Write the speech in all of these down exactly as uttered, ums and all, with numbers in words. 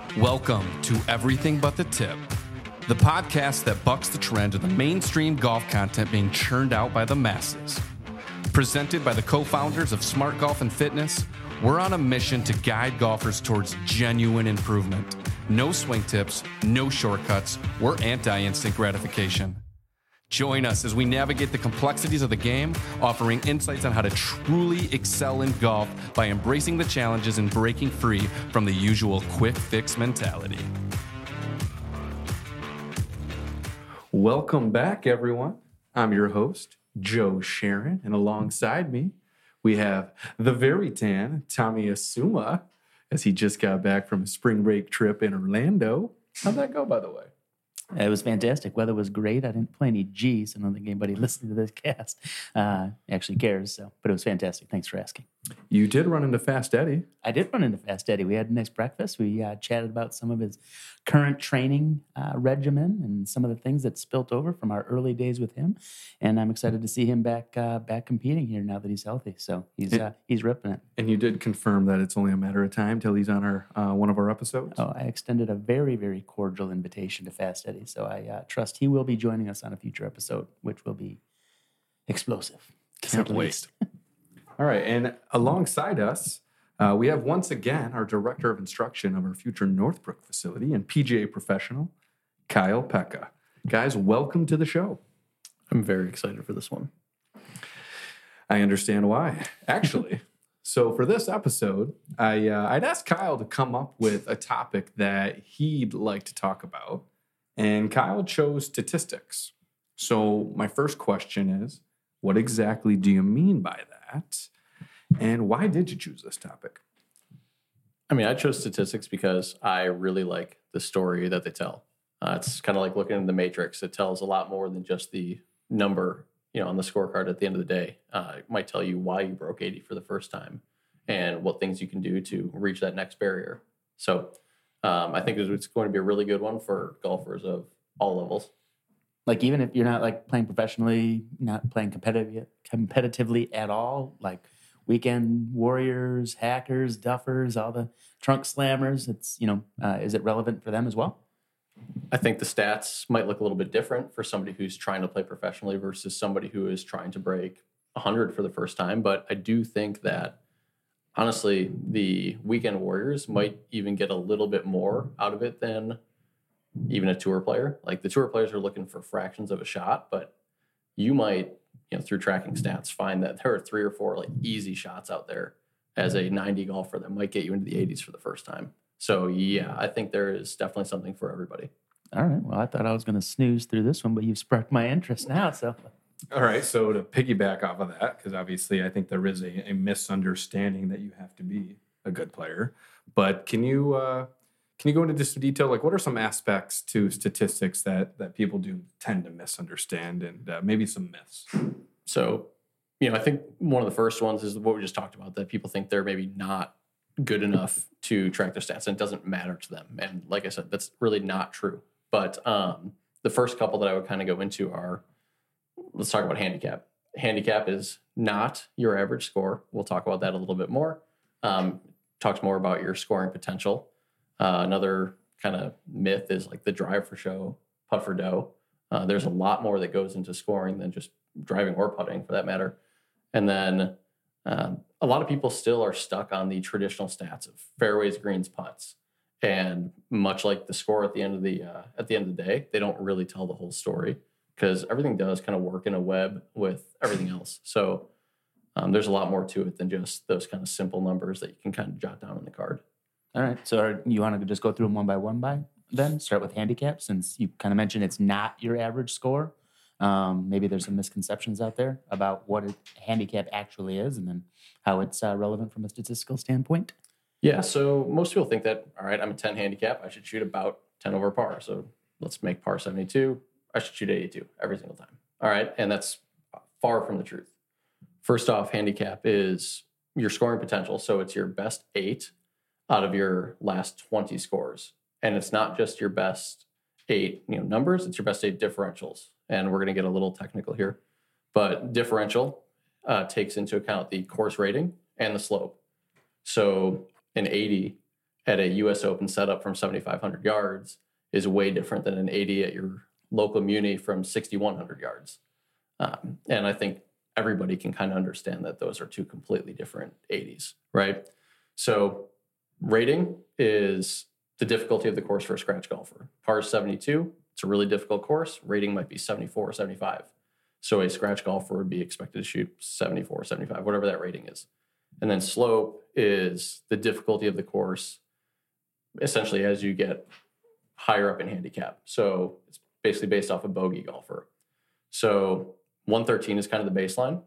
Welcome to Everything But the Tip, the podcast that bucks the trend of the mainstream golf content being churned out by the masses. Presented by the co-founders of Smart Golf and Fitness, we're on a mission to guide golfers towards genuine improvement. No swing tips, no shortcuts, we're anti-instant gratification. Join us as we navigate the complexities of the game, offering insights on how to truly excel in golf by embracing the challenges and breaking free from the usual quick fix mentality. Welcome back, everyone. I'm your host, Joe Sharon, and alongside me, we have the very tan Tommy Asuma, as he just got back from a spring break trip in Orlando. How'd that go, by the way? It was fantastic. Weather was great. I didn't play any G's. I don't think anybody listening to this cast uh, actually cares. So, but it was fantastic. Thanks for asking. You did run into Fast Eddie. I did run into Fast Eddie. We had a nice breakfast. We uh, chatted about some of his current training uh, regimen and some of the things that spilt over from our early days with him. And I'm excited to see him back uh, back competing here now that he's healthy. So he's uh, he's ripping it. And you did confirm that it's only a matter of time till he's on our uh, one of our episodes. Oh, I extended a very very cordial invitation to Fast Eddie. So I uh, trust he will be joining us on a future episode, which will be explosive. Can't wait. All right, and alongside us, uh, we have once again our director of instruction of our future Northbrook facility and P G A professional, Kyle Pekka. Guys, welcome to the show. I'm very excited for this one. I understand why, actually. So for this episode, I, uh, I'd asked Kyle to come up with a topic that he'd like to talk about, and Kyle chose statistics. So my first question is, what exactly do you mean by that? And why did you choose this topic? I mean, I chose statistics because I really like the story that they tell. Uh, it's kind of like looking at the Matrix. It tells a lot more than just the number, you know, on the scorecard at the end of the day. Uh, it might tell you why you broke eighty for the first time and what things you can do to reach that next barrier. So um, I think it's going to be a really good one for golfers of all levels. Like, even if you're not like playing professionally, not playing competitive competitively at all, like weekend warriors, hackers, duffers, all the trunk slammers, it's, you know, uh, is it relevant for them as well? I think the stats might look a little bit different for somebody who's trying to play professionally versus somebody who is trying to break one hundred for the first time. But I do think that, honestly, the weekend warriors might even get a little bit more out of it than even a tour player. Like, the tour players are looking for fractions of a shot, but you might, you know, through tracking stats, find that there are three or four like easy shots out there as a ninety golfer that might get you into the eighties for the first time. So yeah, I think there is definitely something for everybody. All right. Well, I thought I was going to snooze through this one, but you've sparked my interest now. So, all right. So to piggyback off of that, because obviously I think there is a, a misunderstanding that you have to be a good player. But can you uh, can you go into just some detail? Like, what are some aspects to statistics that that people do tend to misunderstand, and uh, maybe some myths? So, you know, I think one of the first ones is what we just talked about, that people think they're maybe not good enough to track their stats and it doesn't matter to them. And like I said, that's really not true. But um, the first couple that I would kind of go into are, let's talk about handicap. Handicap is not your average score. We'll talk about that a little bit more. Um, talks more about your scoring potential. Uh, another kind of myth is like the drive for show, putt for dough. Uh, there's a lot more that goes into scoring than just driving or putting, for that matter. And then um, a lot of people still are stuck on the traditional stats of fairways, greens, putts. And much like the score at the end of the uh, at the end of the day, they don't really tell the whole story, because everything does kind of work in a web with everything else. So um, there's a lot more to it than just those kind of simple numbers that you can kind of jot down on the card. all right. So are, you want to just go through them one by one by then? Start with handicap, since you kind of mentioned it's not your average score. Um, maybe there's some misconceptions out there about what a handicap actually is, and then how it's uh, relevant from a statistical standpoint. Yeah, so most people think that, all right, I'm a ten handicap, I should shoot about ten over par. So let's make par seventy-two. I should shoot eighty-two every single time. All right, and that's far from the truth. First off, handicap is your scoring potential. So it's your best eight out of your last twenty scores. And it's not just your best eight, you know, numbers, it's your best eight differentials. And we're going to get a little technical here. But differential uh, takes into account the course rating and the slope. So an eighty at a U S Open setup from seventy-five hundred yards is way different than an eighty at your local muni from sixty-one hundred yards. Um, and I think everybody can kind of understand that those are two completely different eighties, right? So rating is the difficulty of the course for a scratch golfer. Par is seventy-two. It's a really difficult course. Rating might be seventy-four or seventy-five. So a scratch golfer would be expected to shoot seventy-four, seventy-five, whatever that rating is. And then slope is the difficulty of the course, essentially as you get higher up in handicap. So it's basically based off a bogey golfer. So one thirteen is kind of the baseline.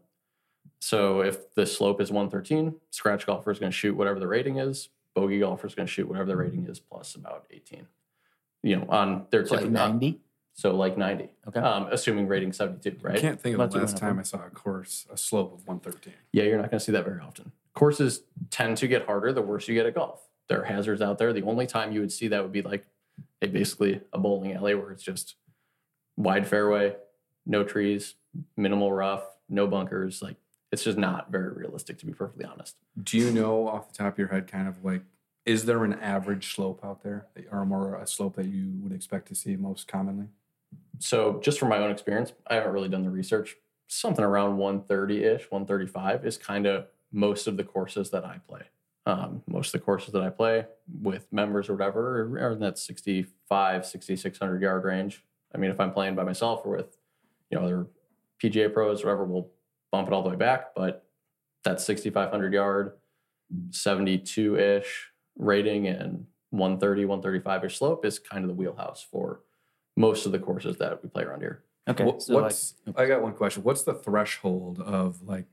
So if the slope is one thirteen, scratch golfer is going to shoot whatever the rating is. Bogey golfer is going to shoot whatever the rating is plus about eighteen. You know, on their So like ninety? So like ninety. Okay. Um, assuming rating seventy-two, right? I can't think of Let's the do last one time of I saw a course, a slope of one thirteen. Yeah, you're not going to see that very often. Courses tend to get harder the worse you get at golf. There are hazards out there. The only time you would see that would be like a basically a bowling alley where it's just wide fairway, no trees, minimal rough, no bunkers. Like it's just not very realistic, to be perfectly honest. Do you know off the top of your head kind of like, is there an average slope out there or more a slope that you would expect to see most commonly? So just from my own experience, I haven't really done the research. Something around one thirty-ish, one thirty-five is kind of most of the courses that I play. Um, most of the courses that I play with members or whatever are in that sixty-five, sixty-six hundred yard range. I mean, if I'm playing by myself or with, you know, other P G A pros or whatever, we'll bump it all the way back. But that sixty-five hundred yard, seventy-two-ish rating and one thirty, one thirty-five-ish slope is kind of the wheelhouse for most of the courses that we play around here. Okay. What, so what's like, I got one question. What's the threshold of like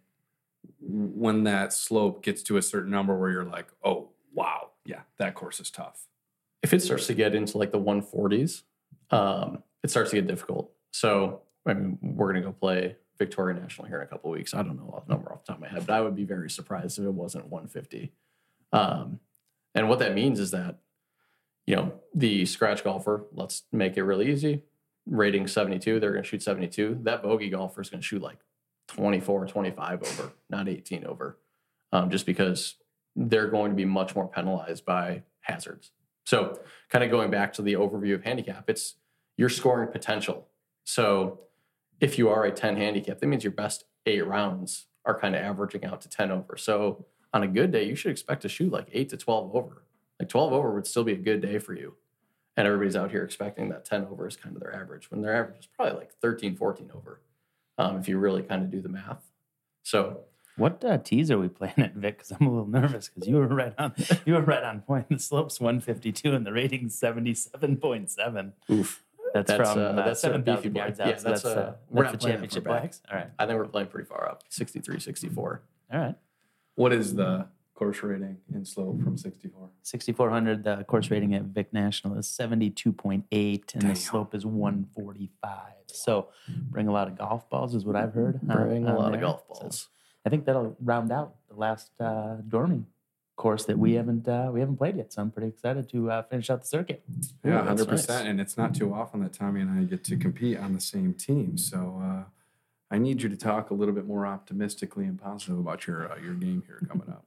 when that slope gets to a certain number where you're like, oh wow, yeah, that course is tough? If it starts to get into like the one forties, um, it starts to get difficult. So, I mean, we're going to go play Victoria National here in a couple of weeks. I don't know the number off the top of my head, but I would be very surprised if it wasn't one fifty. Um, and what that means is that, you know, the scratch golfer, let's make it really easy, rating seventy-two, they're going to shoot seventy-two. That bogey golfer is going to shoot like twenty-four, twenty-five over, not eighteen over, um, just because they're going to be much more penalized by hazards. So kind of going back to the overview of handicap, it's your scoring potential. So if you are a ten handicap, that means your best eight rounds are kind of averaging out to ten over. So on a good day, you should expect to shoot like eight to twelve over. Like twelve over would still be a good day for you. And everybody's out here expecting that ten over is kind of their average, when their average is probably like thirteen, fourteen over, um, if you really kind of do the math. So what uh, tees are we playing at, Vic? Because I'm a little nervous because you were right on. You were right on point. The slope's one fifty-two and the rating's seventy-seven point seven. oof. That's, That's, from uh, uh, that's a seven beefy thousand boy. yards Yeah, out. So that's, that's, uh, uh, we're that's not the playing that championship far back. flags. All right. I think we're playing pretty far up, sixty-three, sixty-four. All right. What is the course rating in slope from sixty-four? sixty-four hundred, the course rating at Vic National is seventy-two point eight, and Damn. the slope is one forty-five. So bring a lot of golf balls is what I've heard. uh, Bring a on lot of there. golf So balls. I think that'll round out the last uh, Dormy course that we haven't uh, we haven't played yet. So I'm pretty excited to uh, finish out the circuit. Yeah, Ooh, one hundred that's percent. nice. And it's not too often that Tommy and I get to compete on the same team. So uh, I need you to talk a little bit more optimistically and positive about your uh, your game here coming up.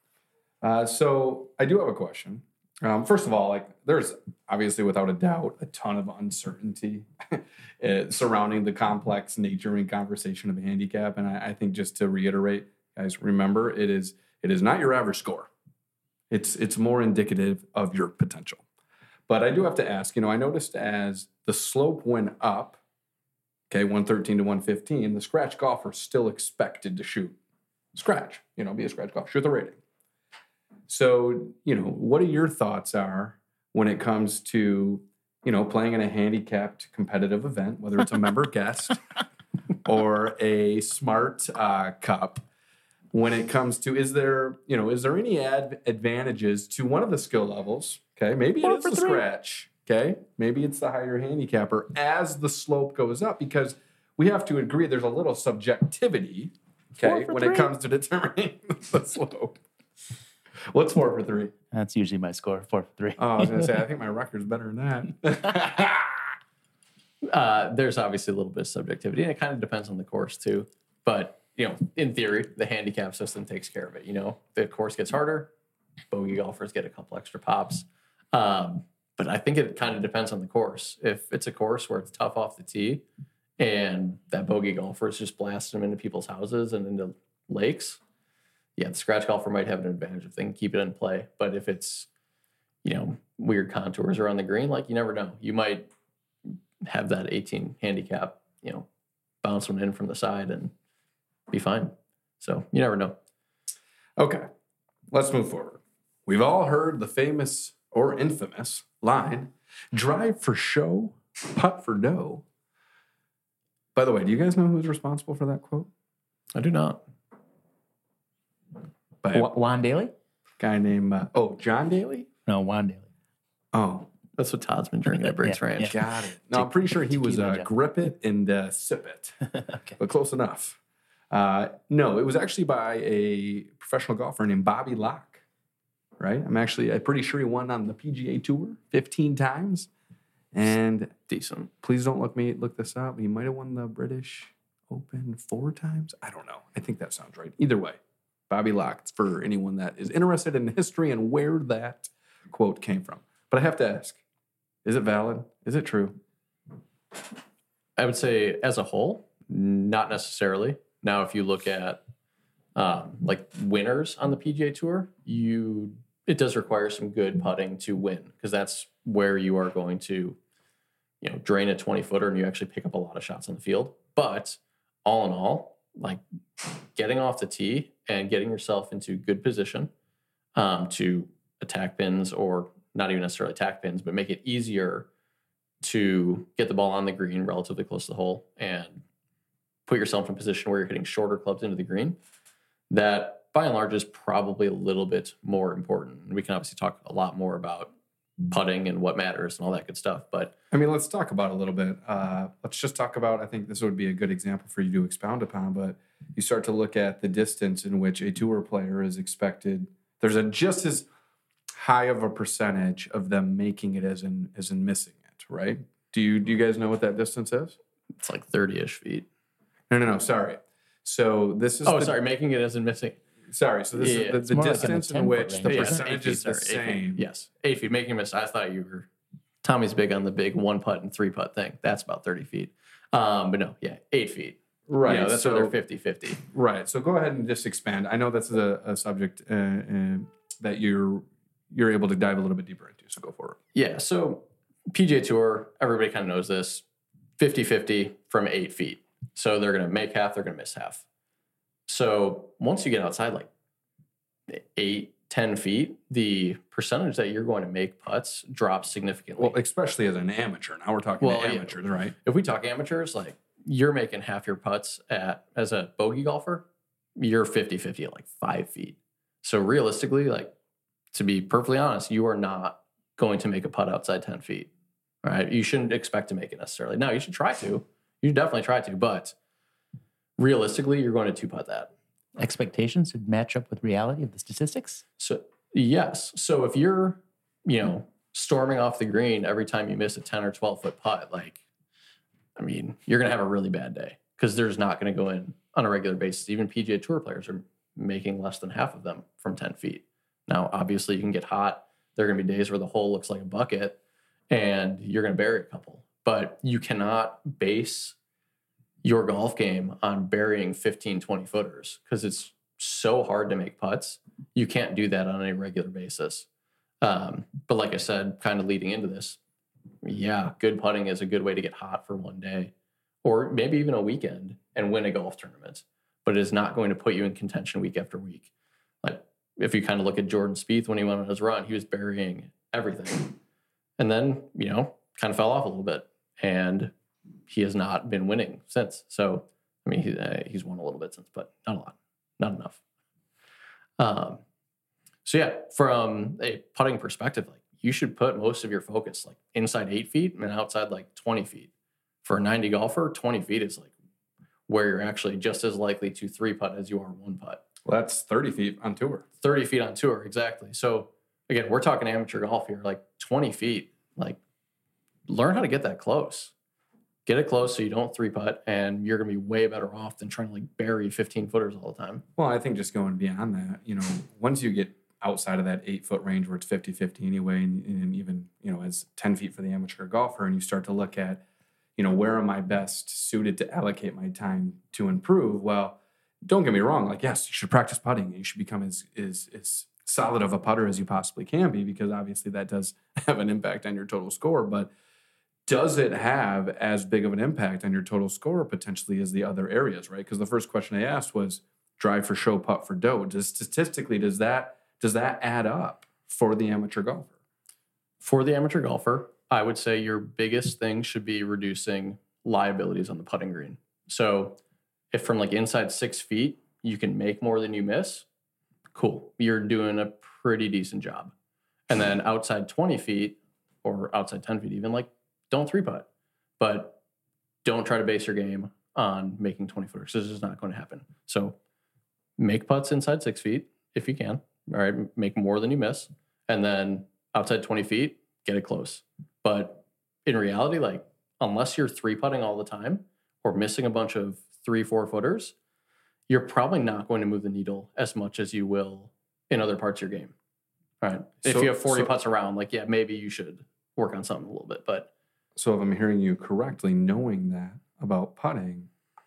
Uh, so I do have a question. Um, first of all, like there's obviously without a doubt a ton of uncertainty uh, surrounding the complex nature and conversation of a handicap. And I, I think just to reiterate, guys, remember it is it is not your average score. It's it's more indicative of your potential. But I do have to ask, you know, I noticed as the slope went up, okay, one thirteen to one fifteen, the scratch golfer still expected to shoot scratch, you know, be a scratch golfer, shoot the rating. So, you know, what are your thoughts are when it comes to, you know, playing in a handicapped competitive event, whether it's a member guest or a smart uh, cup, when it comes to, is there, you know, is there any ad- advantages to one of the skill levels? Okay, maybe Four it is for the three. scratch. Okay, maybe it's the higher handicapper as the slope goes up, because we have to agree there's a little subjectivity, okay, Four for when three. it comes to determining the slope. What's four for three? That's usually my score, four for three. Oh, I was gonna say I think my record's better than that. Uh, there's obviously a little bit of subjectivity, and it kind of depends on the course too. But, you know, in theory, the handicap system takes care of it. You know, the course gets harder, bogey golfers get a couple extra pops. Um, but I think it kind of depends on the course. If it's a course where it's tough off the tee and that bogey golfer is just blasting them into people's houses and into lakes, yeah, the scratch golfer might have an advantage if they can keep it in play. But if it's, you know, weird contours around the green, like you never know. You might have that eighteen handicap, you know, bounce one in from the side and be fine. So you never know. Okay, let's move forward. We've all heard the famous or infamous line, drive for show, putt for dough. By the way, do you guys know who's responsible for that quote? I do not. By a Wa- Juan Daly? guy named, uh, oh, John Daly? No, Juan Daly. Oh, That's what Todd's been drinking at Briggs Yeah, Ranch. yeah. got it. No, I'm pretty sure he was Tequila, uh, Jeff. grip it and uh, sip it, Okay. but close enough. Uh, no, it was actually by a professional golfer named Bobby Locke, right? I'm actually, I'm pretty sure he won on the P G A Tour fifteen times. And Decent. please don't look me look this up. He might have won the British Open four times. I don't know. I think that sounds right. Either way, Bobby Locke, for anyone that is interested in history and where that quote came from. But I have to ask, is it valid? Is it true? I would say as a whole, not necessarily. Now, if you look at um, like winners on the P G A Tour, you it does require some good putting to win because that's where you are going to, you know, drain a twenty footer and you actually pick up a lot of shots on the field. But all in all, like getting off the tee and getting yourself into good position um, to attack pins, or not even necessarily attack pins, but make it easier to get the ball on the green relatively close to the hole and put yourself in a position where you're hitting shorter clubs into the green. That by and large is probably a little bit more important. And we can obviously talk a lot more about putting and what matters and all that good stuff. But I mean, let's talk about it a little bit. Uh, let's just talk about, I think this would be a good example for you to expound upon, but you start to look at the distance in which a tour player is expected. There's a just as high of a percentage of them making it as in as in missing it, right? Do you do you guys know what that distance is? it's like thirty-ish feet. No, no, no, sorry. So this is Oh, the, sorry, making it as in missing. Sorry, so this Yeah, is the, it's the more like in the distance in ten-foot which range, the isn't it? percentage is the sorry, eight feet. same. Yes, eight feet. Making a miss. I thought you were. Tommy's big on the big one putt and three putt thing. That's about thirty feet. Um, but no, yeah, eight feet. Right. You know, that's so, where they're fifty-fifty. Right. So go ahead and just expand. I know this is a, a subject uh, uh, that you're you're able to dive a little bit deeper into. So go for it. Yeah. So P G A Tour, everybody kind of knows this, fifty-fifty from eight feet. So they're going to make half, they're going to miss half. So once you get outside like eight, ten feet, the percentage that you're going to make putts drops significantly. Well, especially as an amateur. Now we're talking Well, to yeah. amateurs, right? If we talk amateurs, like you're making half your putts at as a bogey golfer, you're fifty-fifty at like five feet. So realistically, like to be perfectly honest, you are not going to make a putt outside ten feet. Right? You shouldn't expect to make it necessarily. Now you should try to. You should definitely try to, but realistically, you're going to two putt that. Expectations would match up with reality of the statistics. So yes. So if you're, you know, storming off the green every time you miss a ten or twelve foot putt, like, I mean, you're going to have a really bad day because there's not going to go in on a regular basis. Even P G A Tour players are making less than half of them from ten feet. Now, obviously, you can get hot. There are going to be days where the hole looks like a bucket and you're going to bury a couple, but you cannot base your golf game on burying fifteen, twenty footers because it's so hard to make putts. You can't do that on a regular basis. Um, but like I said, kind of leading into this, yeah, good putting is a good way to get hot for one day or maybe even a weekend and win a golf tournament, but it is not going to put you in contention week after week. Like if you kind of look at Jordan Spieth when he went on his run, he was burying everything and then, you know, kind of fell off a little bit and he has not been winning since. So, I mean, he, uh, he's won a little bit since, but not a lot, not enough. Um, so yeah, from a putting perspective, like you should put most of your focus like inside eight feet and outside like twenty feet. For a ninety golfer, twenty feet is like where you're actually just as likely to three putt as you are one putt. Well, that's thirty feet on tour. thirty feet on tour, exactly. So again, we're talking amateur golf here, like twenty feet, like learn how to get that close. Get it close so you don't three putt, and you're going to be way better off than trying to like bury fifteen footers all the time. Well, I think just going beyond that, you know, once you get outside of that eight foot range where it's fifty-fifty anyway, and, and even, you know, as ten feet for the amateur golfer, and you start to look at, you know, where am I best suited to allocate my time to improve? Well, don't get me wrong. Like, yes, you should practice putting. You should become as, as, as solid of a putter as you possibly can be, because obviously that does have an impact on your total score. But does it have as big of an impact on your total score potentially as the other areas, right? Because the first question I asked was drive for show, putt for dough. Does statistically, does that does that add up for the amateur golfer? For the amateur golfer, I would say your biggest thing should be reducing liabilities on the putting green. So if from like inside six feet, you can make more than you miss, cool. You're doing a pretty decent job. And then outside twenty feet or outside ten feet even, like, don't three putt. But don't try to base your game on making twenty footers. This is not going to happen. So make putts inside six feet if you can. All right, make more than you miss. And then outside twenty feet, get it close. But in reality, like, unless you're three putting all the time or missing a bunch of three, four footers, you're probably not going to move the needle as much as you will in other parts of your game. All right. If So- you have forty so- putts around, like, yeah, maybe you should work on something a little bit. But So if I'm hearing you correctly, knowing that about putting,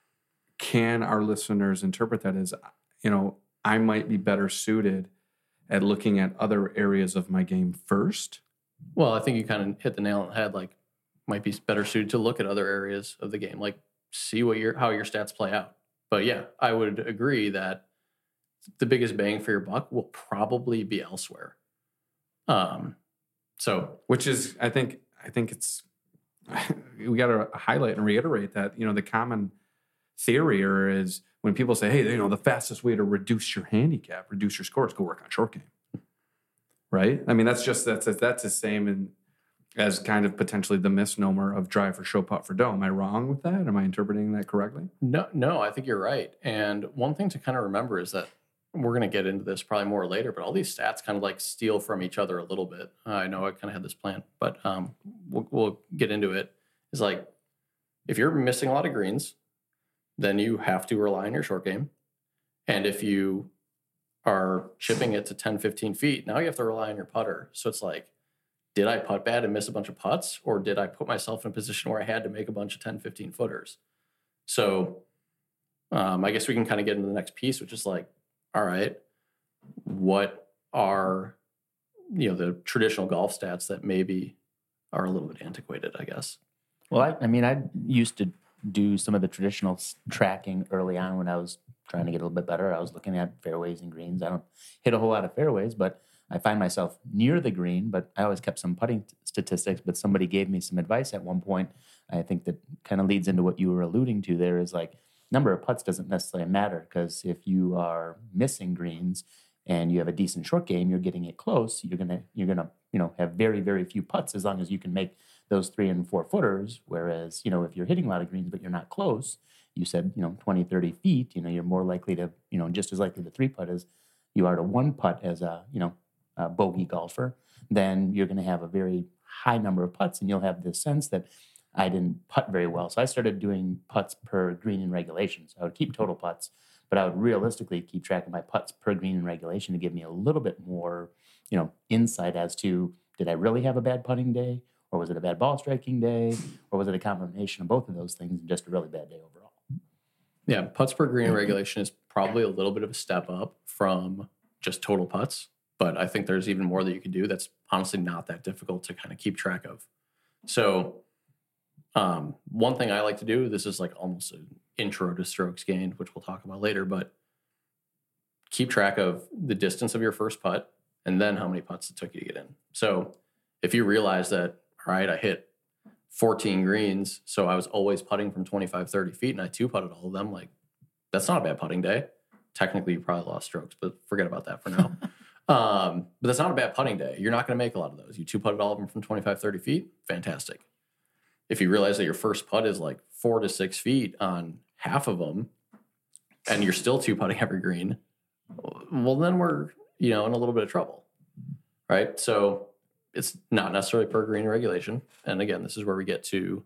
can our listeners interpret that as, you know, I might be better suited at looking at other areas of my game first? well, I think you kind of hit the nail on the head. Like, might be better suited to look at other areas of the game, like see what your how your stats play out. But yeah, I would agree that the biggest bang for your buck will probably be elsewhere. Um, so Which is, I think, I think it's, we got to highlight and reiterate that, you know, the common theory or is when people say, hey, you know, the fastest way to reduce your handicap, reduce your scores, go work on short game. Right? I mean, that's just, that's, that's the same in, as kind of potentially the misnomer of drive for show, putt for dough. Am I wrong with that? Am I interpreting that correctly? no, no, I think you're right. And one thing to kind of remember is that we're going to get into this probably more later, but all these stats kind of like steal from each other a little bit. Uh, I know I kind of had this plan, but um, we'll, we'll get into it. It's like, if you're missing a lot of greens, then you have to rely on your short game. And if you are chipping it to ten, fifteen feet, now you have to rely on your putter. So it's like, did I putt bad and miss a bunch of putts? Or did I put myself in a position where I had to make a bunch of ten, fifteen footers? So um, I guess we can kind of get into the next piece, which is like, all right, what are, you know, the traditional golf stats that maybe are a little bit antiquated, I guess? Well, I, I mean, I used to do some of the traditional s- tracking early on when I was trying to get a little bit better. I was looking at fairways and greens. I don't hit a whole lot of fairways, but I find myself near the green, but I always kept some putting t- statistics. But somebody gave me some advice at one point. I think that kind of leads into what you were alluding to there is like number of putts doesn't necessarily matter because if you are missing greens and you have a decent short game, you're getting it close. You're gonna you're gonna you know have very very few putts as long as you can make those three and four footers. Whereas you know if you're hitting a lot of greens but you're not close, you said you know twenty, thirty feet. You know you're more likely to you know just as likely to three putt as you are to one putt as a you know a bogey golfer. Then you're going to have a very high number of putts, and you'll have this sense that I didn't putt very well. So I started doing putts per green in regulation. So I would keep total putts, but I would realistically keep track of my putts per green in regulation to give me a little bit more, you know, insight as to did I really have a bad putting day, or was it a bad ball striking day, or was it a combination of both of those things and just a really bad day overall? Yeah, putts per green in regulation is probably a little bit of a step up from just total putts, but I think there's even more that you can do that's honestly not that difficult to kind of keep track of. So um, one thing I like to do, this is like almost an intro to strokes gained, which we'll talk about later, but keep track of the distance of your first putt and then how many putts it took you to get in. So if you realize that, all right, I hit fourteen greens, so I was always putting from twenty-five, thirty feet, and I two-putted all of them, like, that's not a bad putting day. Technically, you probably lost strokes, but forget about that for now. um, but that's not a bad putting day. You're not going to make a lot of those. You two-putted all of them from twenty-five, thirty feet, fantastic. If you realize that your first putt is like four to six feet on half of them, and you're still two-putting every green, well, then we're, you know, in a little bit of trouble, right? So it's not necessarily per green regulation. And again, this is where we get to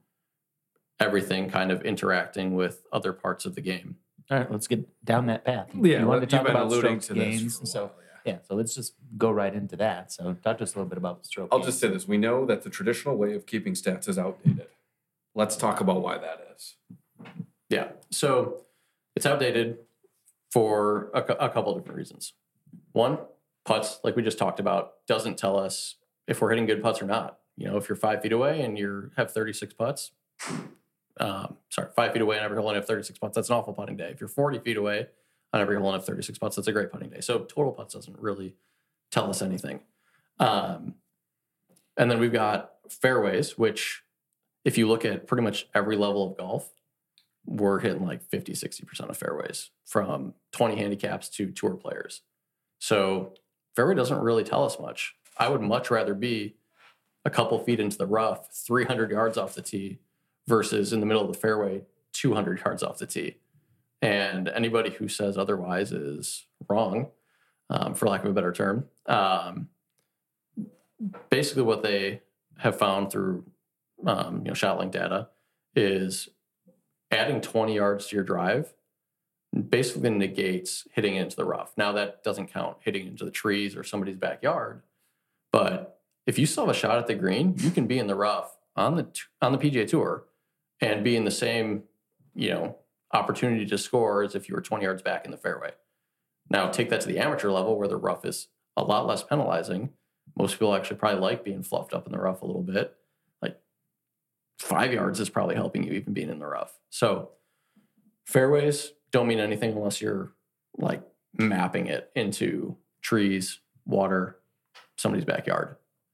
everything kind of interacting with other parts of the game. All right, let's get down that path. Yeah, you wanted to you've talk been about alluding strokes to this gains. for a So while, yeah. Yeah, so let's just go right into that. So talk to us a little bit about the stroke I'll gain. just say this. We know that the traditional way of keeping stats is outdated. Let's talk about why that is. Yeah. So it's outdated for a, cou- a couple of different reasons. One, putts, like we just talked about, doesn't tell us if we're hitting good putts or not. You know, if you're five feet away and you have thirty-six putts, um, sorry, five feet away on every hole and have thirty-six putts, that's an awful putting day. If you're forty feet away on every hole and have thirty-six putts, that's a great putting day. So total putts doesn't really tell us anything. Um, and then we've got fairways, which if you look at pretty much every level of golf, we're hitting like fifty, sixty percent of fairways from twenty handicaps to tour players. So fairway doesn't really tell us much. I would much rather be a couple feet into the rough, three hundred yards off the tee versus in the middle of the fairway, two hundred yards off the tee. And anybody who says otherwise is wrong, um, for lack of a better term. Um, basically what they have found through um, you know, ShotLink data is adding twenty yards to your drive basically negates hitting into the rough. Now that doesn't count hitting into the trees or somebody's backyard, but if you still have a shot at the green, you can be in the rough on the on the P G A Tour and be in the same, you know, opportunity to score as if you were twenty yards back in the fairway. Now take that to the amateur level where the rough is a lot less penalizing. Most people actually probably like being fluffed up in the rough a little bit. Like five yards is probably helping you even being in the rough. So fairways don't mean anything unless you're like mapping it into trees, water, somebody's backyard.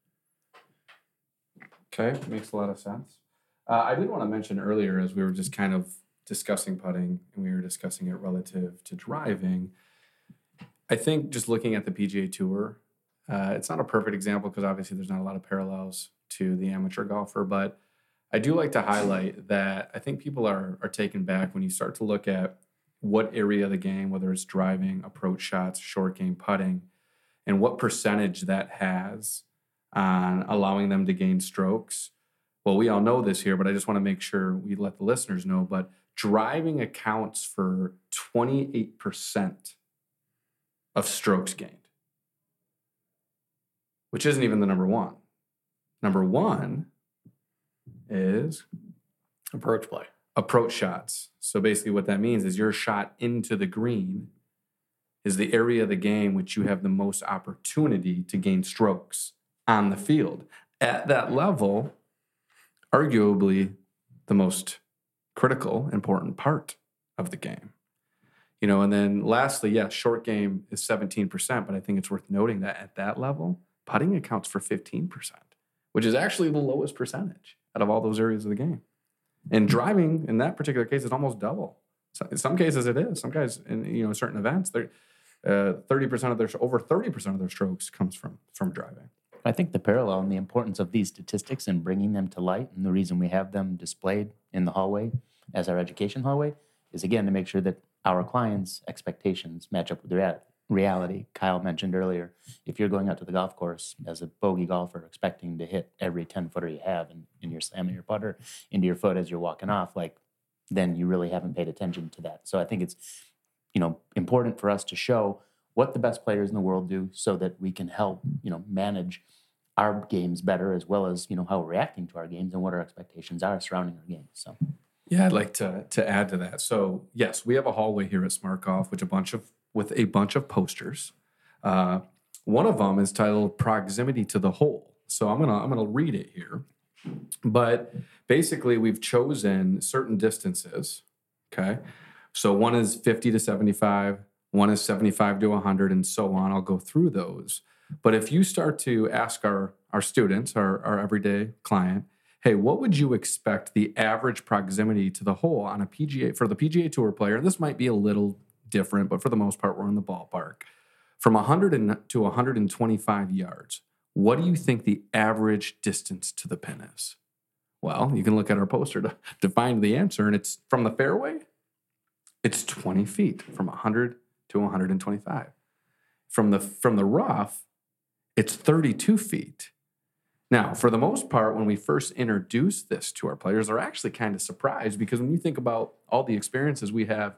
Okay, makes a lot of sense. Uh, I did want to mention earlier, as we were just kind of discussing putting and we were discussing it relative to driving, I think just looking at the P G A Tour, uh, it's not a perfect example because obviously there's not a lot of parallels to the amateur golfer, but I do like to highlight that I think people are are taken back when you start to look at what area of the game, whether it's driving, approach shots, short game, putting, and what percentage that has on allowing them to gain strokes. Well, we all know this here, but I just want to make sure we let the listeners know. But driving accounts for twenty-eight percent of strokes gained, which isn't even the number one. Number one is Approach play. approach shots. So basically what that means is your shot into the green is the area of the game which you have the most opportunity to gain strokes on the field. At that level, arguably the most critical, important part of the game. You know, and then lastly, yes, short game is seventeen percent, but I think it's worth noting that at that level, putting accounts for fifteen percent, which is actually the lowest percentage out of all those areas of the game. And driving, in that particular case, is almost double. So in some cases, it is. Some guys, in you know certain events, they're uh, thirty percent of their over thirty percent of their strokes comes from from driving. I think the parallel and the importance of these statistics and bringing them to light, and the reason we have them displayed in the hallway as our education hallway, is again to make sure that our clients' expectations match up with rea- reality. Kyle mentioned earlier, if you're going out to the golf course as a bogey golfer expecting to hit every ten footer you have and, and you're slamming your putter into your foot as you're walking off, like then you really haven't paid attention to that. So I think it's, you know, important for us to show what the best players in the world do so that we can help, you know, manage our games better, as well as, you know, how we're reacting to our games and what our expectations are surrounding our games. So Yeah, I'd like to to add to that. So yes, we have a hallway here at Smart Golf, which a bunch of with a bunch of posters. Uh, one of them is titled "Proximity to the Hole." So I'm gonna I'm gonna read it here. But basically, we've chosen certain distances. Okay, so one is fifty to seventy-five, one is seventy-five to one hundred, and so on. I'll go through those. But if you start to ask our our students, our our everyday client, hey, what would you expect the average proximity to the hole on a P G A for the P G A Tour player? And this might be a little different, but for the most part, we're in the ballpark. From one hundred to one hundred twenty-five yards, what do you think the average distance to the pin is? Well, you can look at our poster to, to find the answer, and it's from the fairway, it's twenty feet from one hundred to one hundred twenty-five. From the from the rough, it's thirty-two feet. Now, for the most part, when we first introduced this to our players, they're actually kind of surprised because when you think about all the experiences we have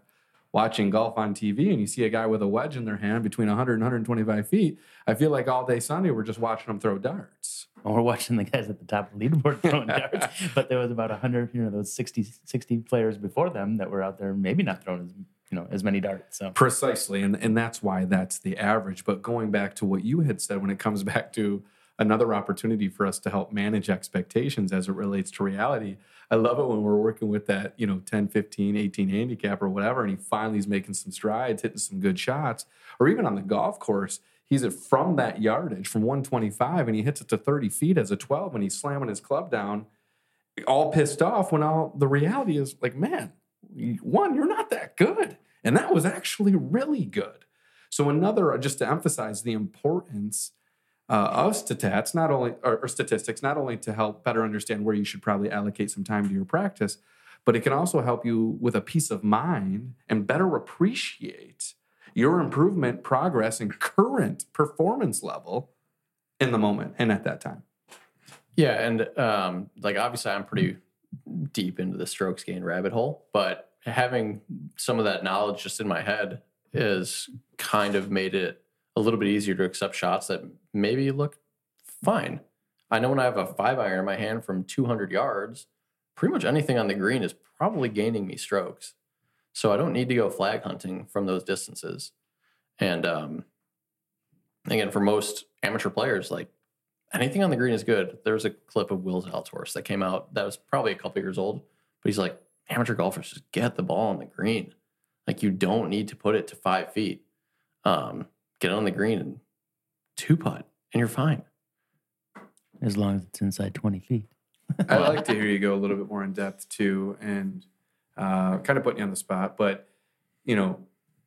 watching golf on T V and you see a guy with a wedge in their hand between one hundred and one hundred twenty-five feet, I feel like all day Sunday we're just watching them throw darts. Well, we're watching the guys at the top of the leaderboard throwing darts, but there was about one hundred, you know, those sixty, sixty players before them that were out there maybe not throwing as, you know, as many darts. So Precisely, and, and that's why that's the average. But going back to what you had said when it comes back to another opportunity for us to help manage expectations as it relates to reality, I love it when we're working with that, you know, ten, fifteen, eighteen handicap or whatever, and he finally is making some strides, hitting some good shots, or even on the golf course, he's at from that yardage, from one twenty-five, and he hits it to thirty feet as a twelve, and he's slamming his club down, all pissed off, when all the reality is like, man, one, you're not that good. And that was actually really good. So another, just to emphasize the importance uh, of stats, not only or, or statistics, not only to help better understand where you should probably allocate some time to your practice, but it can also help you with a peace of mind and better appreciate your improvement, progress, and current performance level in the moment and at that time. Yeah, and um, like obviously I'm pretty deep into the strokes gain rabbit hole, but having some of that knowledge just in my head has kind of made it a little bit easier to accept shots that maybe look fine. I know when I have a five iron in my hand from two hundred yards, pretty much anything on the green is probably gaining me strokes. So I don't need to go flag hunting from those distances. And um, again, for most amateur players, like anything on the green is good. There's a clip of Will Zalatoris that came out that was probably a couple years old, but he's like, amateur golfers just get the ball on the green. Like you don't need to put it to five feet. Um, get it on the green and two putt, and you're fine. As long as it's inside twenty feet. I'd like to hear you go a little bit more in depth too, and uh, kind of putting you on the spot. But you know,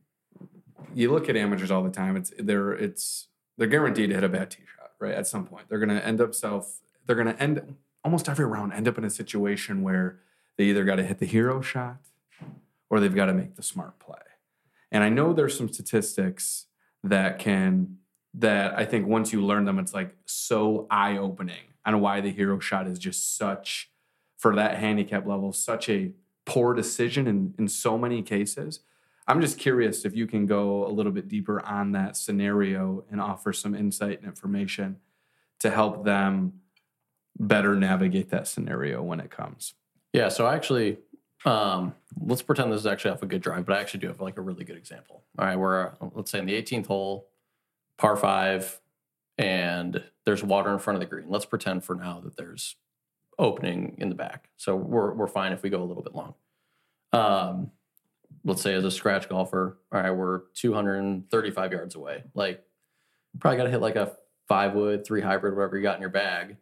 you look at amateurs all the time. It's they're it's they're guaranteed to hit a bad tee shot, right? At some point, they're going to end up self. They're going to end almost every round end up in a situation where they either got to hit the hero shot or they've got to make the smart play. And I know there's some statistics that can, that I think once you learn them, it's like so eye-opening on why the hero shot is just such, for that handicap level, such a poor decision in, in so many cases. I'm just curious if you can go a little bit deeper on that scenario and offer some insight and information to help them better navigate that scenario when it comes. Yeah, so actually, um, let's pretend this is actually off a good drive, but I actually do have like a really good example. All right, we're, uh, let's say in the eighteenth hole, par five, and there's water in front of the green. Let's pretend for now that there's opening in the back. So we're we're fine if we go a little bit long. Um, let's say as a scratch golfer, all right, we're two hundred thirty-five yards away. Like, probably got to hit like a five wood, three hybrid, whatever you got in your bag.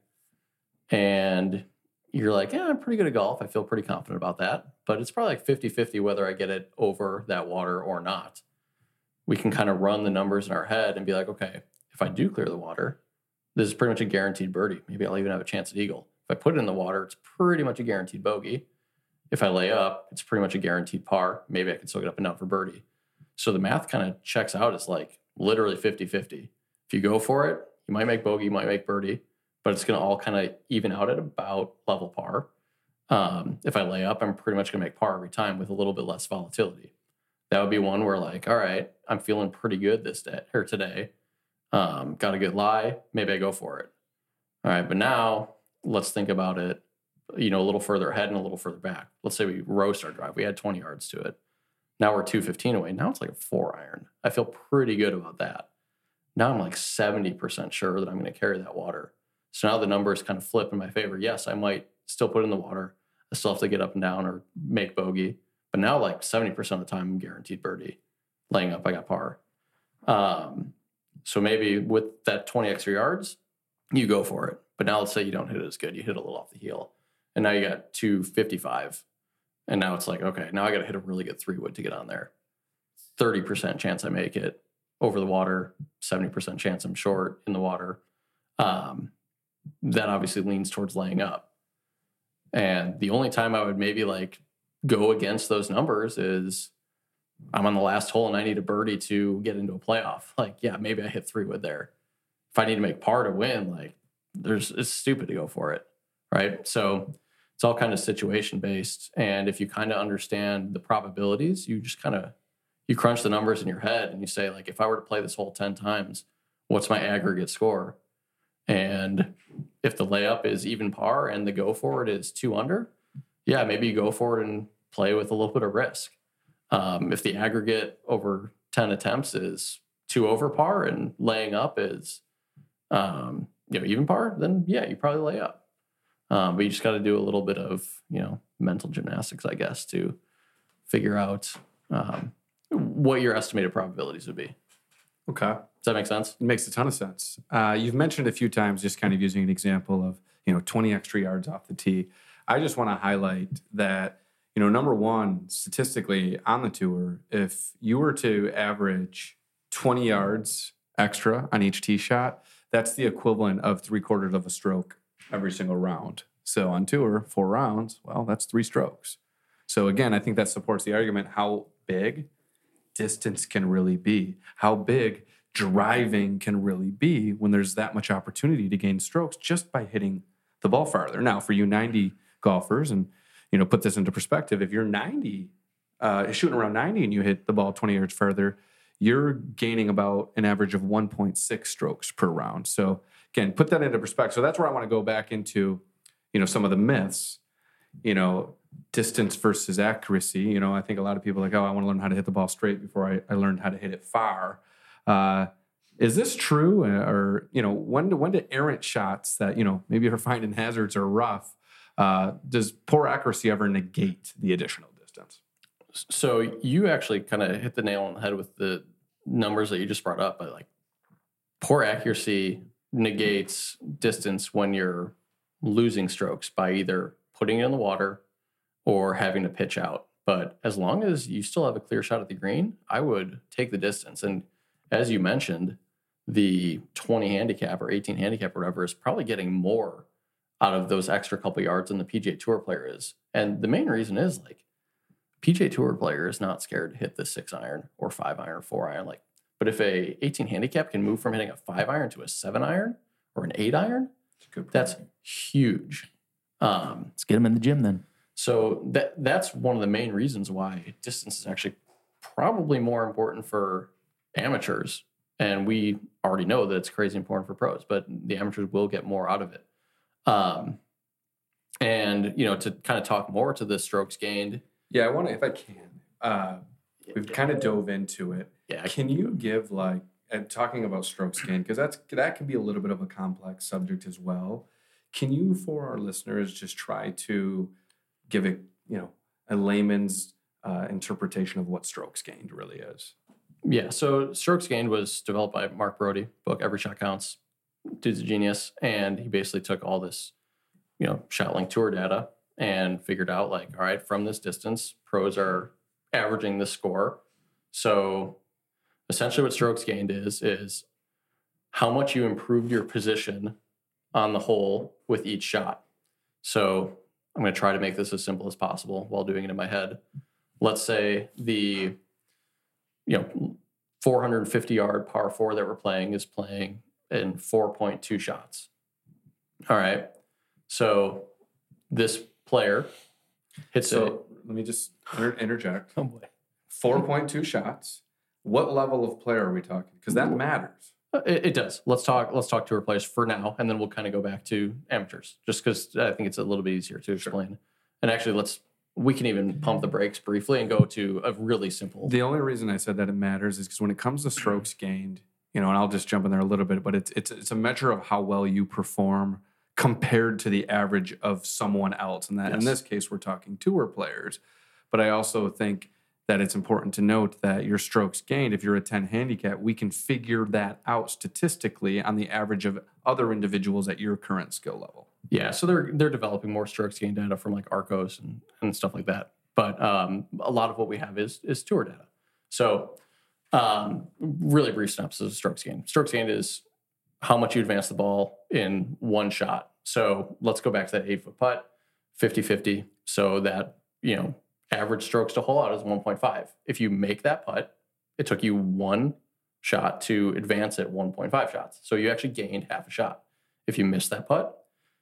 And you're like, yeah, I'm pretty good at golf. I feel pretty confident about that. But it's probably like fifty-fifty whether I get it over that water or not. We can kind of run the numbers in our head and be like, okay, if I do clear the water, this is pretty much a guaranteed birdie. Maybe I'll even have a chance at eagle. If I put it in the water, it's pretty much a guaranteed bogey. If I lay up, it's pretty much a guaranteed par. Maybe I can still get up and down for birdie. So the math kind of checks out as like literally fifty-fifty. If you go for it, you might make bogey, you might make birdie, but it's going to all kind of even out at about level par. Um, if I lay up, I'm pretty much going to make par every time with a little bit less volatility. That would be one where like, all right, I'm feeling pretty good this day or today. Um, got a good lie. Maybe I go for it. All right. But now let's think about it, you know, a little further ahead and a little further back. Let's say we roast our drive. We had twenty yards to it. Now we're two fifteen away. Now it's like a four iron. I feel pretty good about that. Now I'm like seventy percent sure that I'm going to carry that water. So now the numbers kind of flip in my favor. Yes, I might still put it in the water. I still have to get up and down or make bogey. But now like seventy percent of the time I'm guaranteed birdie. Laying up, I got par. Um, so maybe with that twenty extra yards, you go for it. But now let's say you don't hit it as good. You hit a little off the heel. And now you got two fifty-five. And now it's like, okay, now I got to hit a really good three wood to get on there. thirty percent chance I make it over the water, seventy percent chance I'm short in the water. Um, that obviously leans towards laying up. And the only time I would maybe like go against those numbers is I'm on the last hole and I need a birdie to get into a playoff. Like, yeah, maybe I hit three wood there. If I need to make par to win, like there's, it's stupid to go for it. Right. So it's all kind of situation based. And if you kind of understand the probabilities, you just kind of you crunch the numbers in your head and you say, like, if I were to play this hole ten times, what's my aggregate score? And if the layup is even par and the go for it is two under, yeah, maybe you go for it and play with a little bit of risk. Um, if the aggregate over ten attempts is two over par and laying up is, um, you know, even par, then yeah, you probably lay up. Um, but you just got to do a little bit of, you know, mental gymnastics, I guess, to figure out um, what your estimated probabilities would be. Okay. Does that make sense? It makes a ton of sense. Uh, you've mentioned a few times, just kind of using an example of, you know, twenty extra yards off the tee. I just want to highlight that, you know, number one, statistically on the tour, if you were to average twenty yards extra on each tee shot, that's the equivalent of three quarters of a stroke every single round. So on tour, four rounds, well, that's three strokes. So again, I think that supports the argument how big distance can really be, how big driving can really be when there's that much opportunity to gain strokes just by hitting the ball farther. Now, for you ninety golfers, and you know, put this into perspective, if you're ninety, uh, shooting around ninety and you hit the ball twenty yards further, you're gaining about an average of one point six strokes per round. So again, put that into perspective. So that's where I want to go back into, you know, some of the myths, you know, distance versus accuracy. You know, I think a lot of people are like, oh, I want to learn how to hit the ball straight before I, I learned how to hit it far. Uh, is this true? Or, you know, when do, when do errant shots that, you know, maybe you're finding hazards or rough, uh, does poor accuracy ever negate the additional distance? So you actually kind of hit the nail on the head with the numbers that you just brought up. But like, poor accuracy negates distance when you're losing strokes by either putting it in the water or having to pitch out. But as long as you still have a clear shot at the green, I would take the distance. And as you mentioned, the twenty handicap or eighteen handicap or whatever is probably getting more out of those extra couple yards than the P G A Tour player is. And the main reason is, like, P G A Tour player is not scared to hit the six iron or five iron or four iron. Like, but if a eighteen handicap can move from hitting a five iron to a seven iron or an eight iron, that's huge. Um, Let's get them in the gym then. So that that's one of the main reasons why distance is actually probably more important for amateurs. And we already know that it's crazy important for pros, but the amateurs will get more out of it. Um, and, you know, to kind of talk more to the strokes gained. Yeah, I want to, if I can, uh, we've kind of dove into it. Yeah. Can you give, like, and talking about strokes gained, because that's that can be a little bit of a complex subject as well. Can you, for our listeners, just try to give it, you know, a layman's uh, interpretation of what strokes gained really is? Yeah. So strokes gained was developed by Mark Brody, book Every Shot Counts. Dude's a genius. And he basically took all this, you know, ShotLink tour data and figured out, like, all right, from this distance, pros are averaging this score. So essentially what strokes gained is, is how much you improved your position on the hole with each shot. So I'm going to try to make this as simple as possible while doing it in my head. Let's say the, you know, four hundred fifty yard par four that we're playing is playing in four point two shots. All right. So this player hits So it. let me just inter- interject. Oh boy. four point two shots. What level of player are we talking? Because that matters. It, it does. Let's talk. Let's talk tour players for now, and then we'll kind of go back to amateurs, just because I think it's a little bit easier to explain. Sure. And actually, let's we can even pump the brakes briefly and go to a really simple. The only reason I said that it matters is because when it comes to strokes gained, you know, and I'll just jump in there a little bit, but it's it's it's a measure of how well you perform compared to the average of someone else. And that Yes. in this case, we're talking tour players. But I also think that it's important to note that your strokes gained, if you're a ten handicap, we can figure that out statistically on the average of other individuals at your current skill level. Yeah, so they're they're developing more strokes gain data from like Arcos and, and stuff like that. But um, a lot of what we have is is tour data. So um, really brief synopsis of strokes gain. Strokes gain is how much you advance the ball in one shot. So let's go back to that eight foot putt, fifty-fifty. So that, you know, average strokes to hole out is one point five. If you make that putt, it took you one shot to advance it one point five shots. So you actually gained half a shot. If you miss that putt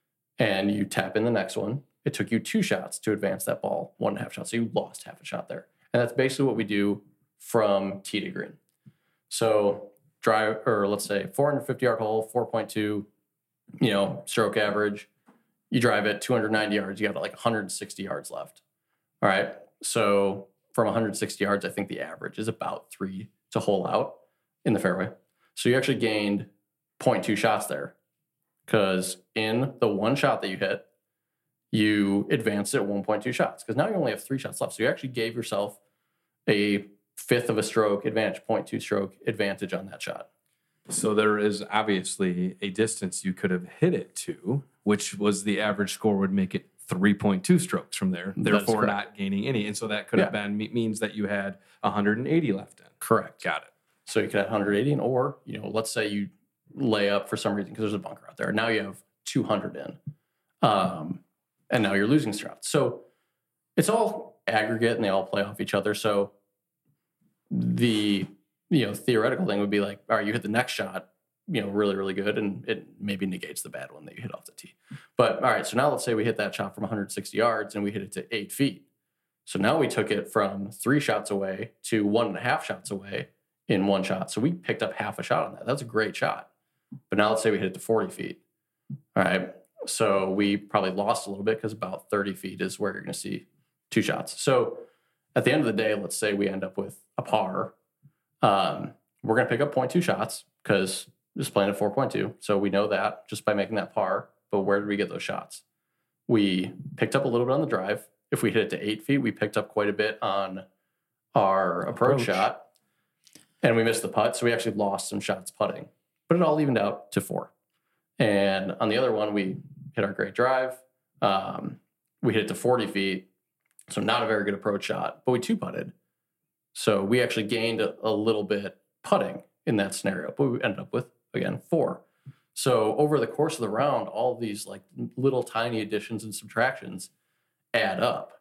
and you tap in the next one, it took you two shots to advance that ball one and a half shots. So you lost half a shot there. And that's basically what we do from tee to green. So drive, or let's say four hundred fifty yard hole, four point two, you know, stroke average. You drive it two hundred ninety yards, you got like one hundred sixty yards left. All right. So from one hundred sixty yards, I think the average is about three to hole out in the fairway. So you actually gained zero point two shots there, because in the one shot that you hit, you advanced it one point two shots, because now you only have three shots left. So you actually gave yourself a fifth of a stroke advantage, zero point two stroke advantage on that shot. So there is obviously a distance you could have hit it to, which was the average score would make it three point two strokes from there, therefore not gaining any. And so that could have Yeah. been, means that you had one hundred eighty left in. Correct. Got it. So you could have one hundred eighty in, or, you know, let's say you lay up for some reason because there's a bunker out there. Now you have two hundred in. Um, and now you're losing shots. So it's all aggregate and they all play off each other. So the, you know, theoretical thing would be like, all right, you hit the next shot, you know, really, really good, and it maybe negates the bad one that you hit off the tee. But all right, so now let's say we hit that shot from one hundred sixty yards and we hit it to eight feet. So now we took it from three shots away to one and a half shots away in one shot. So we picked up half a shot on that. That's a great shot. But now let's say we hit it to forty feet. All right. So we probably lost a little bit because about thirty feet is where you're going to see two shots. So at the end of the day, let's say we end up with a par. Um, we're going to pick up zero point two shots because just playing at four point two. So we know that just by making that par. But where did we get those shots? We picked up a little bit on the drive. If we hit it to eight feet, we picked up quite a bit on our approach, approach. shot. And we missed the putt. So we actually lost some shots putting. But it all evened out to four. And on the other one, we hit our great drive. Um, we hit it to forty feet. So not a very good approach shot. But we two-putted. So we actually gained a, a little bit putting in that scenario. But we ended up with, again, four. So over the course of the round, all of these like little tiny additions and subtractions add up.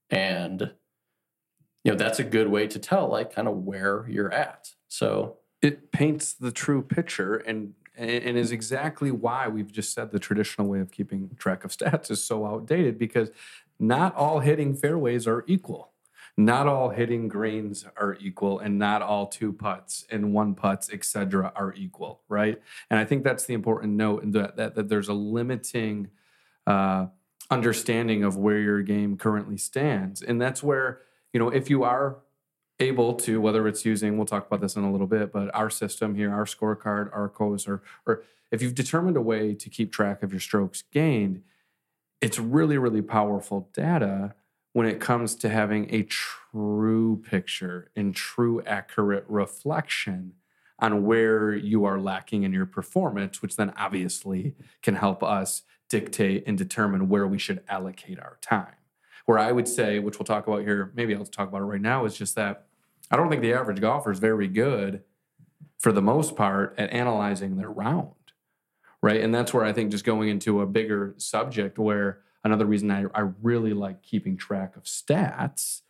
And, you know, that's a good way to tell like kind of where you're at. So it paints the true picture and and is exactly why we've just said the traditional way of keeping track of stats is so outdated, because not all hitting fairways are equal. Not all hitting greens are equal, and not all two putts and one putts, et cetera, are equal, right? And I think that's the important note, and that, that, that there's a limiting uh, understanding of where your game currently stands. And that's where, you know, if you are able to, whether it's using, we'll talk about this in a little bit, but our system here, our scorecard, Arccos, or or if you've determined a way to keep track of your strokes gained, it's really, really powerful data when it comes to having a true picture and true accurate reflection on where you are lacking in your performance, which then obviously can help us dictate and determine where we should allocate our time. Where I would say, which we'll talk about here, maybe I'll talk about it right now, is just that I don't think the average golfer is very good, for the most part, at analyzing their round, right? And that's where I think just going into a bigger subject, where another reason I, I really like keeping track of stats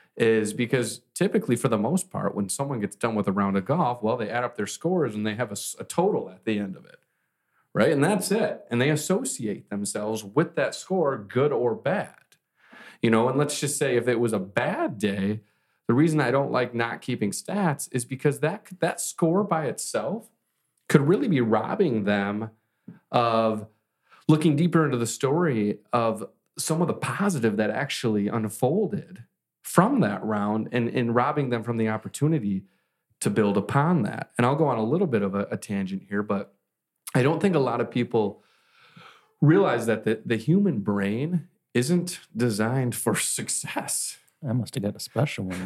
is because typically, for the most part, when someone gets done with a round of golf, well, they add up their scores and they have a, a total at the end of it, right? And that's it. And they associate themselves with that score, good or bad. You know, and let's just say if it was a bad day, the reason I don't like not keeping stats is because that that score by itself could really be robbing them of looking deeper into the story of some of the positive that actually unfolded from that round, and, and robbing them from the opportunity to build upon that. And I'll go on a little bit of a, a tangent here, but I don't think a lot of people realize that the, the human brain isn't designed for success. I must have got a special one.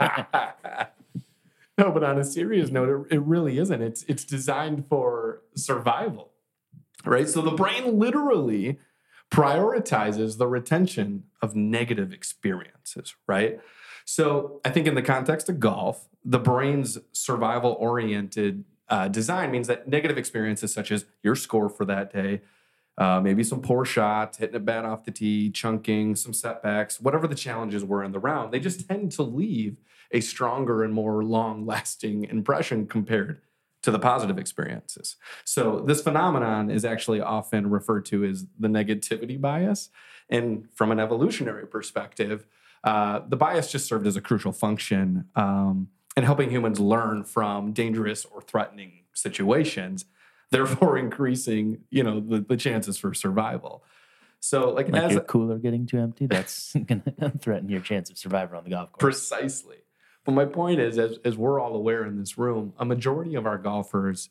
No, but on a serious note, it, it really isn't. It's it's designed for survival, right? So the brain literally prioritizes the retention of negative experiences, right? So I think in the context of golf, the brain's survival-oriented uh, design means that negative experiences such as your score for that day, Uh, maybe some poor shots, hitting it bad off the tee, chunking, some setbacks, whatever the challenges were in the round, they just tend to leave a stronger and more long-lasting impression compared to the positive experiences. So this phenomenon is actually often referred to as the negativity bias. And from an evolutionary perspective, uh, the bias just served as a crucial function um, and helping humans learn from dangerous or threatening situations, therefore increasing, you know, the, the chances for survival. So like, Like as your cooler getting too empty, that's going to threaten your chance of survival on the golf course. precisely. But my point is, as, as we're all aware in this room, a majority of our golfers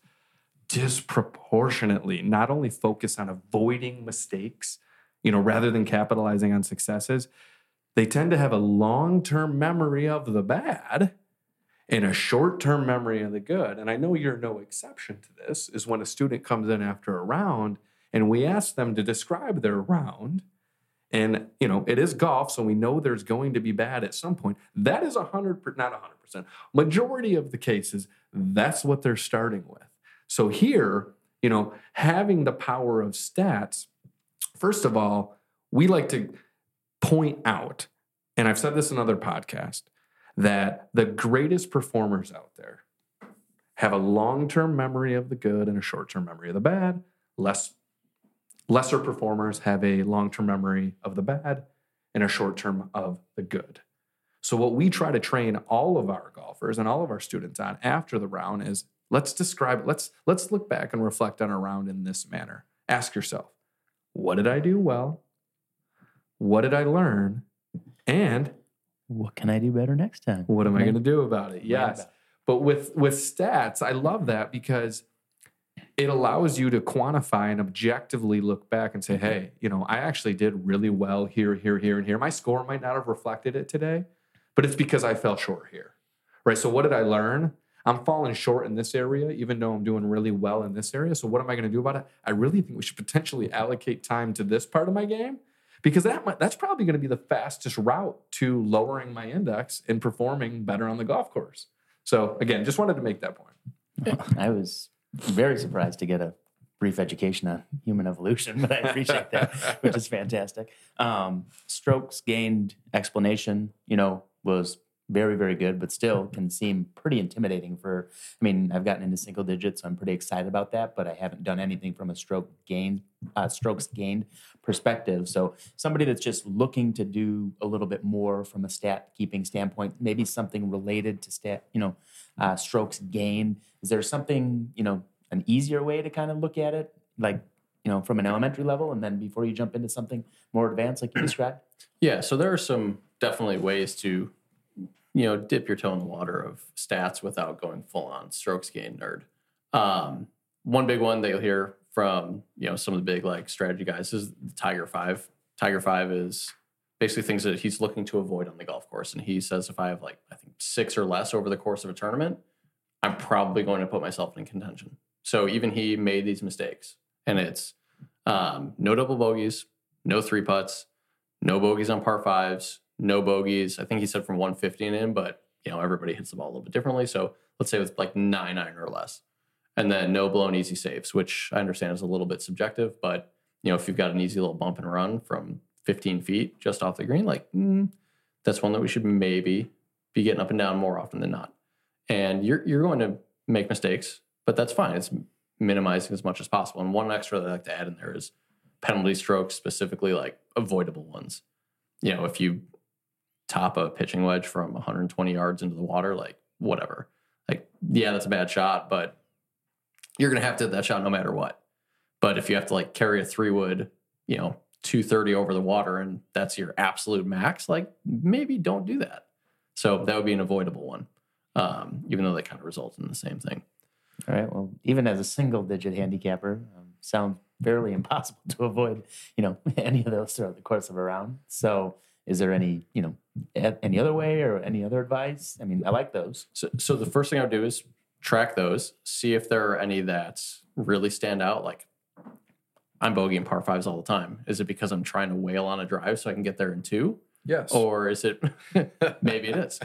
disproportionately not only focus on avoiding mistakes, you know, rather than capitalizing on successes, they tend to have a long-term memory of the bad and a short-term memory of the good. And I know you're no exception to this, is when a student comes in after a round and we ask them to describe their round. And, you know, it is golf, so we know there's going to be bad at some point. That is one hundred percent, not one hundred percent. Majority of the cases, that's what they're starting with. So here, you know, having the power of stats, first of all, we like to point out, and I've said this in other podcasts, that the greatest performers out there have a long-term memory of the good and a short-term memory of the bad. Less, lesser performers have a long-term memory of the bad and a short-term of the good. So what we try to train all of our golfers and all of our students on after the round is, let's describe, let's, let's look back and reflect on a round in this manner. Ask yourself, what did I do well? What did I learn? And what can I do better next time? what am I Right? going to do about it? Yes. about it. But with, with stats, I love that because it allows you to quantify and objectively look back and say, hey, you know, I actually did really well here, here, here, and here. My score might not have reflected it today, but it's because I fell short here, right? So what did I learn? I'm falling short in this area, even though I'm doing really well in this area. So what am I going to do about it? I really think we should potentially allocate time to this part of my game, because that might, that's probably going to be the fastest route to lowering my index and performing better on the golf course. So again, just wanted to make that point. I was very surprised to get a brief education on human evolution, but I appreciate that, which is fantastic. Um, strokes gained explanation, you know, was very, very good, but still can seem pretty intimidating for, I mean, I've gotten into single digits, so I'm pretty excited about that, but I haven't done anything from a stroke gained, uh, strokes gained perspective. So somebody that's just looking to do a little bit more from a stat keeping standpoint, maybe something related to stat, you know, uh, strokes gained. Is there something, you know, an easier way to kind of look at it, like, you know, from an elementary level, and then before you jump into something more advanced like you described? Yeah, so there are some definitely ways to, you know, dip your toe in the water of stats without going full on strokes gain nerd. Um, one big one that you'll hear from, you know, some of the big like strategy guys is the Tiger Five. Tiger Five is basically things that he's looking to avoid on the golf course. And he says, if I have like, I think six or less over the course of a tournament, I'm probably going to put myself in contention. So even he made these mistakes, and it's um, no double bogeys, no three putts, no bogeys on par fives, no bogeys. I think he said from one fifty and in, but you know, everybody hits the ball a little bit differently. So let's say with like nine iron or less, and then no blown easy saves, which I understand is a little bit subjective, but you know, if you've got an easy little bump and run from fifteen feet just off the green, like mm, that's one that we should maybe be getting up and down more often than not. And you're you're going to make mistakes, but that's fine. It's minimizing as much as possible. And one extra that I like to add in there is penalty strokes, specifically like avoidable ones. You know, if you top a pitching wedge from one hundred twenty yards into the water, like whatever. Like, yeah, that's a bad shot, but you're going to have to hit that shot no matter what. But if you have to like carry a three wood, you know, two thirty over the water and that's your absolute max, like maybe don't do that. So that would be an avoidable one, um, even though they kind of result in the same thing. All right. Well, even as a single digit handicapper, um, sounds fairly impossible to avoid, you know, any of those throughout the course of a round. So is there any, you know, any other way or any other advice? I mean, I like those. So, so the first thing I would do is track those, see if there are any that really stand out. Like, I'm bogeying par fives all the time. Is it because I'm trying to whale on a drive so I can get there in two? Yes. Or is it, maybe it is.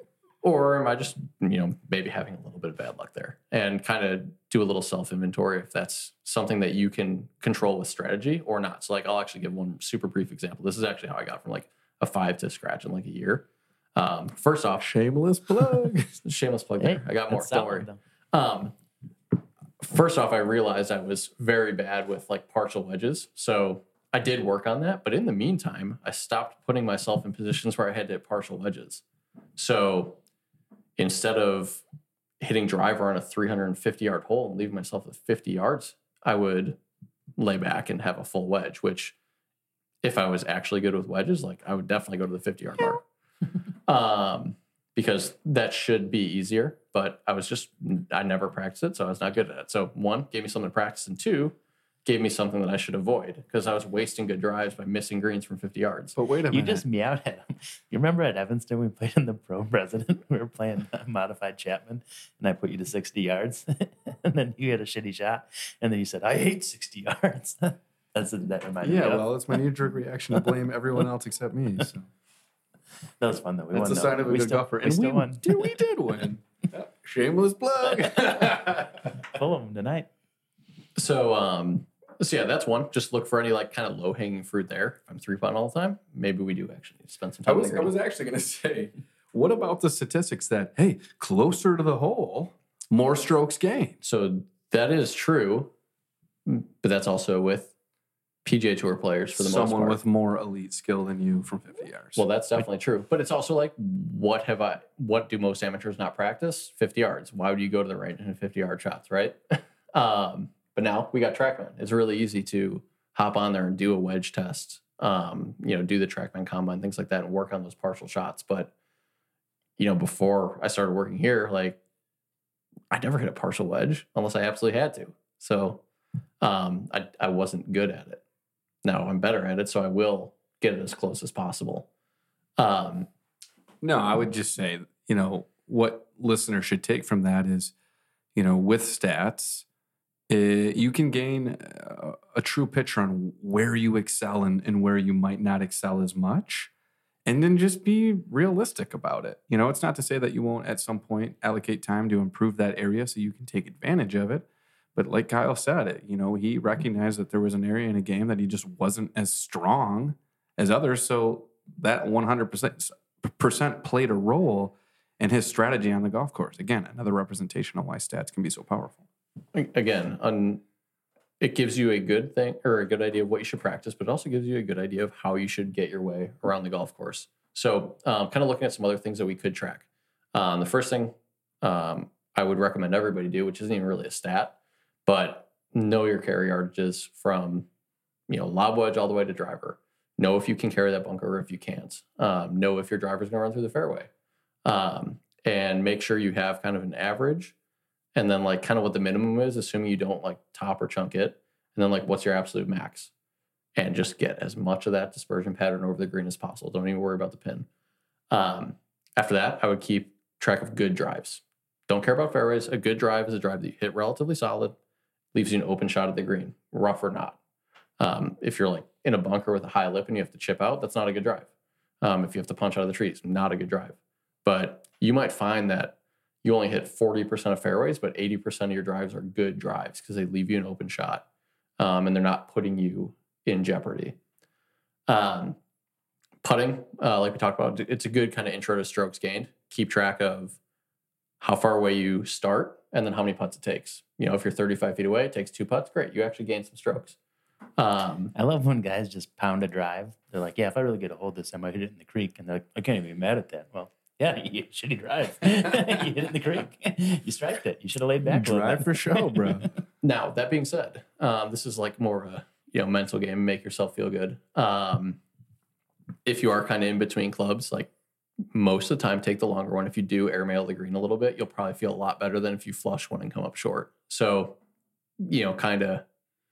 Or am I just, you know, maybe having a little bit of bad luck there? And kind of do a little self-inventory if that's something that you can control with strategy or not. So like, I'll actually give one super brief example. This is actually how I got from like a five to scratch in like a year. Um, first off, Shameless plug. shameless plug Hey, there. I got more, that's don't solid, worry. though. Um, first off, I realized I was very bad with like partial wedges. So I did work on that. But in the meantime, I stopped putting myself in positions where I had to hit partial wedges. So instead of hitting driver on a three hundred fifty yard hole and leaving myself with fifty yards, I would lay back and have a full wedge, which if I was actually good with wedges, like I would definitely go to the fifty yard mark. um, because that should be easier, but I was just, I never practiced it. So I was not good at it. So one, gave me something to practice, and two, gave me something that I should avoid because I was wasting good drives by missing greens from fifty yards. But wait a You minute. just meowed at him. You remember at Evanston, we played in the Pro President. We were playing modified Chapman, and I put you to sixty yards. And then you had a shitty shot. And then you said, I hate sixty yards. That's that reminded me yeah, of. well, it's my knee-jerk reaction to blame everyone else except me. So. That was fun, though. We That's won, a though. sign of a we good still, golfer. We And still we, won. Dude, we did win. Shameless plug. Full of them tonight. So, um, so yeah, that's one. Just look for any like kind of low hanging fruit there. If I'm three putting all the time, maybe we do actually need to spend some I time. was I was actually going to say, what about the statistics that, hey, closer to the hole, more strokes gained? So that is true, but that's also with P G A Tour players for the most Someone part. with more elite skill than you from fifty yards. Well, that's definitely true. But it's also like, what have I, what do most amateurs not practice? fifty yards. Why would you go to the range and hit fifty yard shots, right? um, but now we got TrackMan. It's really easy to hop on there and do a wedge test, um, you know, do the TrackMan combine, things like that, and work on those partial shots. But, you know, before I started working here, like, I never hit a partial wedge unless I absolutely had to. So um, I, I wasn't good at it. Now I'm better at it, so I will get it as close as possible. Um, No, I would just say, you know, what listeners should take from that is, you know, with stats, uh, you can gain a, a true picture on where you excel and, and where you might not excel as much. And then just be realistic about it. You know, it's not to say that you won't at some point allocate time to improve that area so you can take advantage of it. But like Kyle said, it, you know, he recognized that there was an area in a game that he just wasn't as strong as others. So that one hundred percent played a role in his strategy on the golf course. Again, another representation of why stats can be so powerful. again, on, it gives you a good thing or a good idea of what you should practice, but it also gives you a good idea of how you should get your way around the golf course. So um, kind of looking at some other things that we could track. Um, the first thing um, I would recommend everybody do, which isn't even really a stat, but know your carry yardages from, you know, lob wedge all the way to driver. Know if you can carry that bunker or if you can't. Um, know if your driver's going to run through the fairway. Um, and make sure you have kind of an average and then like kind of what the minimum is, assuming you don't like top or chunk it. And then like what's your absolute max? And just get as much of that dispersion pattern over the green as possible. Don't even worry about the pin. Um, after that, I would keep track of good drives. Don't care about fairways. A good drive is a drive that you hit relatively solid, leaves you an open shot at the green, rough or not. Um, if you're like in a bunker with a high lip and you have to chip out, that's not a good drive. Um, if you have to punch out of the trees, not a good drive. But you might find that you only hit forty percent of fairways, but eighty percent of your drives are good drives because they leave you an open shot um, and they're not putting you in jeopardy. Um, putting, uh, like we talked about, it's a good kind of intro to strokes gained. Keep track of how far away you start and then how many putts it takes. You know, if you're thirty-five feet away, it takes two putts. Great. You actually gain some strokes. Um, I love when guys just pound a drive. They're like, yeah, if I really get a hold of this, I might hit it in the creek. And they're like, I can't even be mad at that. Well, yeah, you hit a shitty drive. You hit it in the creek. You striked it. You should have laid back a little Drive bit. for show, bro. Now, that being said, um, this is like more of a you know mental game, make yourself feel good. Um, if you are kind of in between clubs, like most of the time, take the longer one. If you do airmail the green a little bit, you'll probably feel a lot better than if you flush one and come up short. So, you know, kind of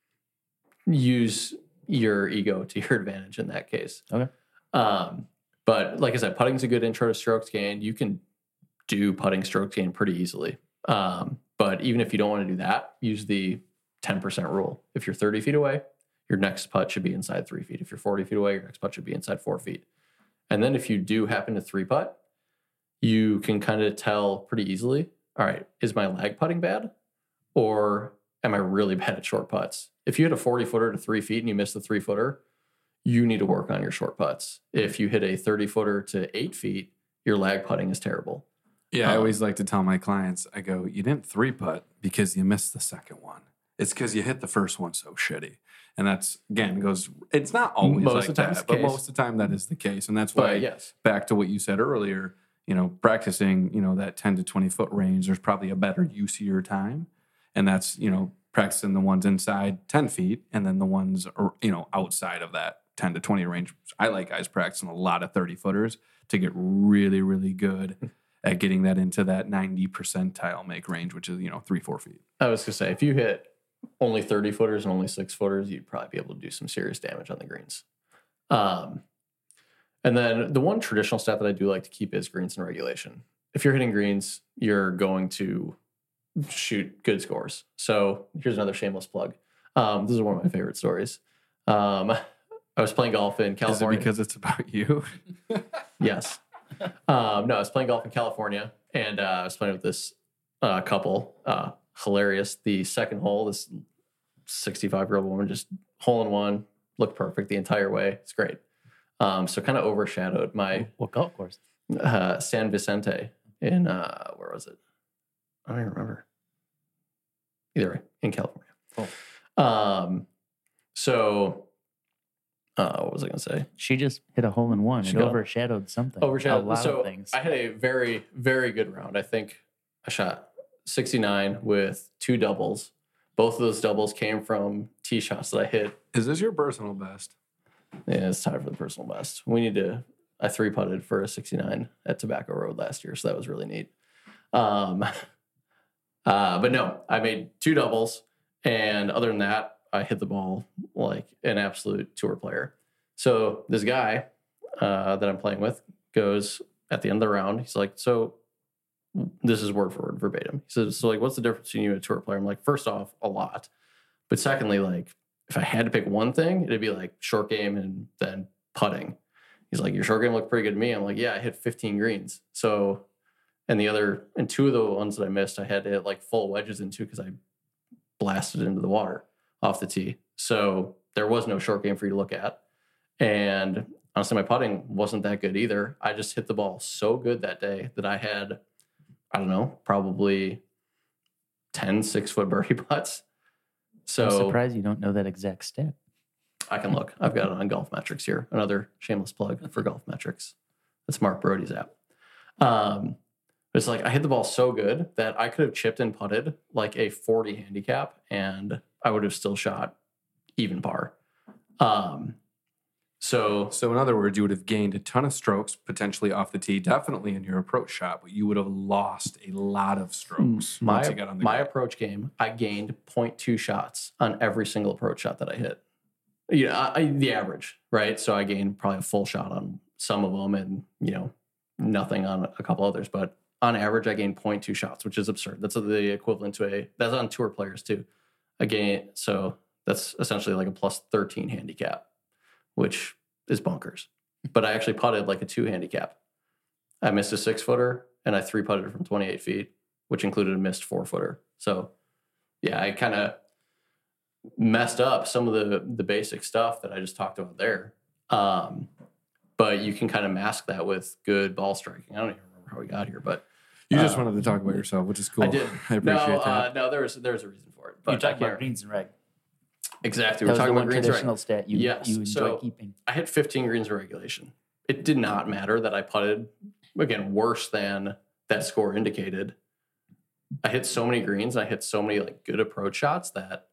use your ego to your advantage in that case. Okay. Um, but like I said, putting's a good intro to strokes gained. You can do putting strokes gained pretty easily. Um, but even if you don't want to do that, use the ten percent rule. If you're thirty feet away, your next putt should be inside three feet. If you're forty feet away, your next putt should be inside four feet. And then if you do happen to three putt, you can kind of tell pretty easily, all right, is my lag putting bad? Or am I really bad at short putts? If you hit a forty footer to three feet and you miss the three footer, you need to work on your short putts. If you hit a thirty footer to eight feet, your lag putting is terrible. Yeah, I Um, always like to tell my clients, I go, you didn't three putt because you missed the second one. It's because you hit the first one so shitty. And that's, again, goes, it's not always Most like of the time that, it's the but case. most of the time that is the case. And that's why, But yes, back to what you said earlier, you know, practicing, you know, that ten to twenty foot range, there's probably a better use of your time. And that's, you know, practicing the ones inside ten feet and then the ones, you know, outside of that ten to twenty range. I like guys practicing a lot of thirty footers to get really, really good at getting that into that ninety percentile make range, which is, you know, three, four feet. I was going to say, if you hit only thirty footers and only six footers, you'd probably be able to do some serious damage on the greens. Um, and then the one traditional stat that I do like to keep is greens in regulation. If you're hitting greens, you're going to shoot good scores. So here's another shameless plug. Um, this is one of my favorite stories. Um, I was playing golf in California. Is it because it's about you? Yes. Um, no, I was playing golf in California, and uh, I was playing with this uh, couple. Uh, hilarious. The second hole, this sixty-five-year-old woman just hole in one, looked perfect the entire way. It's great. Um, so kind of overshadowed my What golf course? uh, San Vicente in, uh, where was it? I don't even remember. Either way, in California. Oh. Um, so, uh, what was I going to say? She just hit a hole in one. She It got- overshadowed something. Overshadowed. A lot so of things. I had a very, very good round. I think I shot sixty-nine with two doubles. Both of those doubles came from tee shots that I hit. Is this your personal best? Yeah, it's tied for the personal best. We need to. I three putted for a sixty-nine at Tobacco Road last year, so that was really neat. Um, uh, but no, I made two doubles, and other than that, I hit the ball like an absolute tour player. So this guy uh, that I'm playing with goes at the end of the round. He's like, "So this is word for word verbatim." He says, "So like, what's the difference between you and a tour player?" I'm like, first off, a lot, but secondly, like, if I had to pick one thing, it'd be like short game and then putting. He's like, your short game looked pretty good to me. I'm like, yeah, I hit fifteen greens. So, and the other, and two of the ones that I missed, I had to hit like full wedges into because I blasted into the water off the tee. So there was no short game for you to look at. And honestly, my putting wasn't that good either. I just hit the ball so good that day that I had, I don't know, probably ten six foot birdie putts. So I'm surprised you don't know that exact stat. I can look. I've got it on Golf Metrics here. Another shameless plug for Golf Metrics. That's Mark Brody's app. Um, it's like I hit the ball so good that I could have chipped and putted like a forty handicap, and I would have still shot even par. Um, so So in other words, you would have gained a ton of strokes potentially off the tee, definitely in your approach shot, but you would have lost a lot of strokes my once you got on the my green. approach game, I gained zero point two shots on every single approach shot that I hit. You know, I, the average, right? So I gained probably a full shot on some of them, and you know, nothing on a couple others. But on average, I gained zero point two shots, which is absurd. That's the equivalent to a that's on tour players too. Again, so that's essentially like a plus thirteen handicap, which is bonkers. But I actually putted like a two handicap. I missed a six footer and I three putted from twenty-eight feet, which included a missed four footer. So yeah, I kind of messed up some of the the basic stuff that I just talked about there. Um, but you can kind of mask that with good ball striking. I don't even remember how we got here, but You just uh, wanted to talk about yourself, which is cool. I did. I appreciate no, that. uh, no, there was there was a reason for it. But You I talked about can't- greens and reg. Exactly. That We're was talking the about one greens traditional right. stat you, Yes, you enjoy so- keeping. I hit fifteen greens in regulation. It did not matter that I putted, again, worse than that score indicated. I hit so many greens. I hit so many like good approach shots that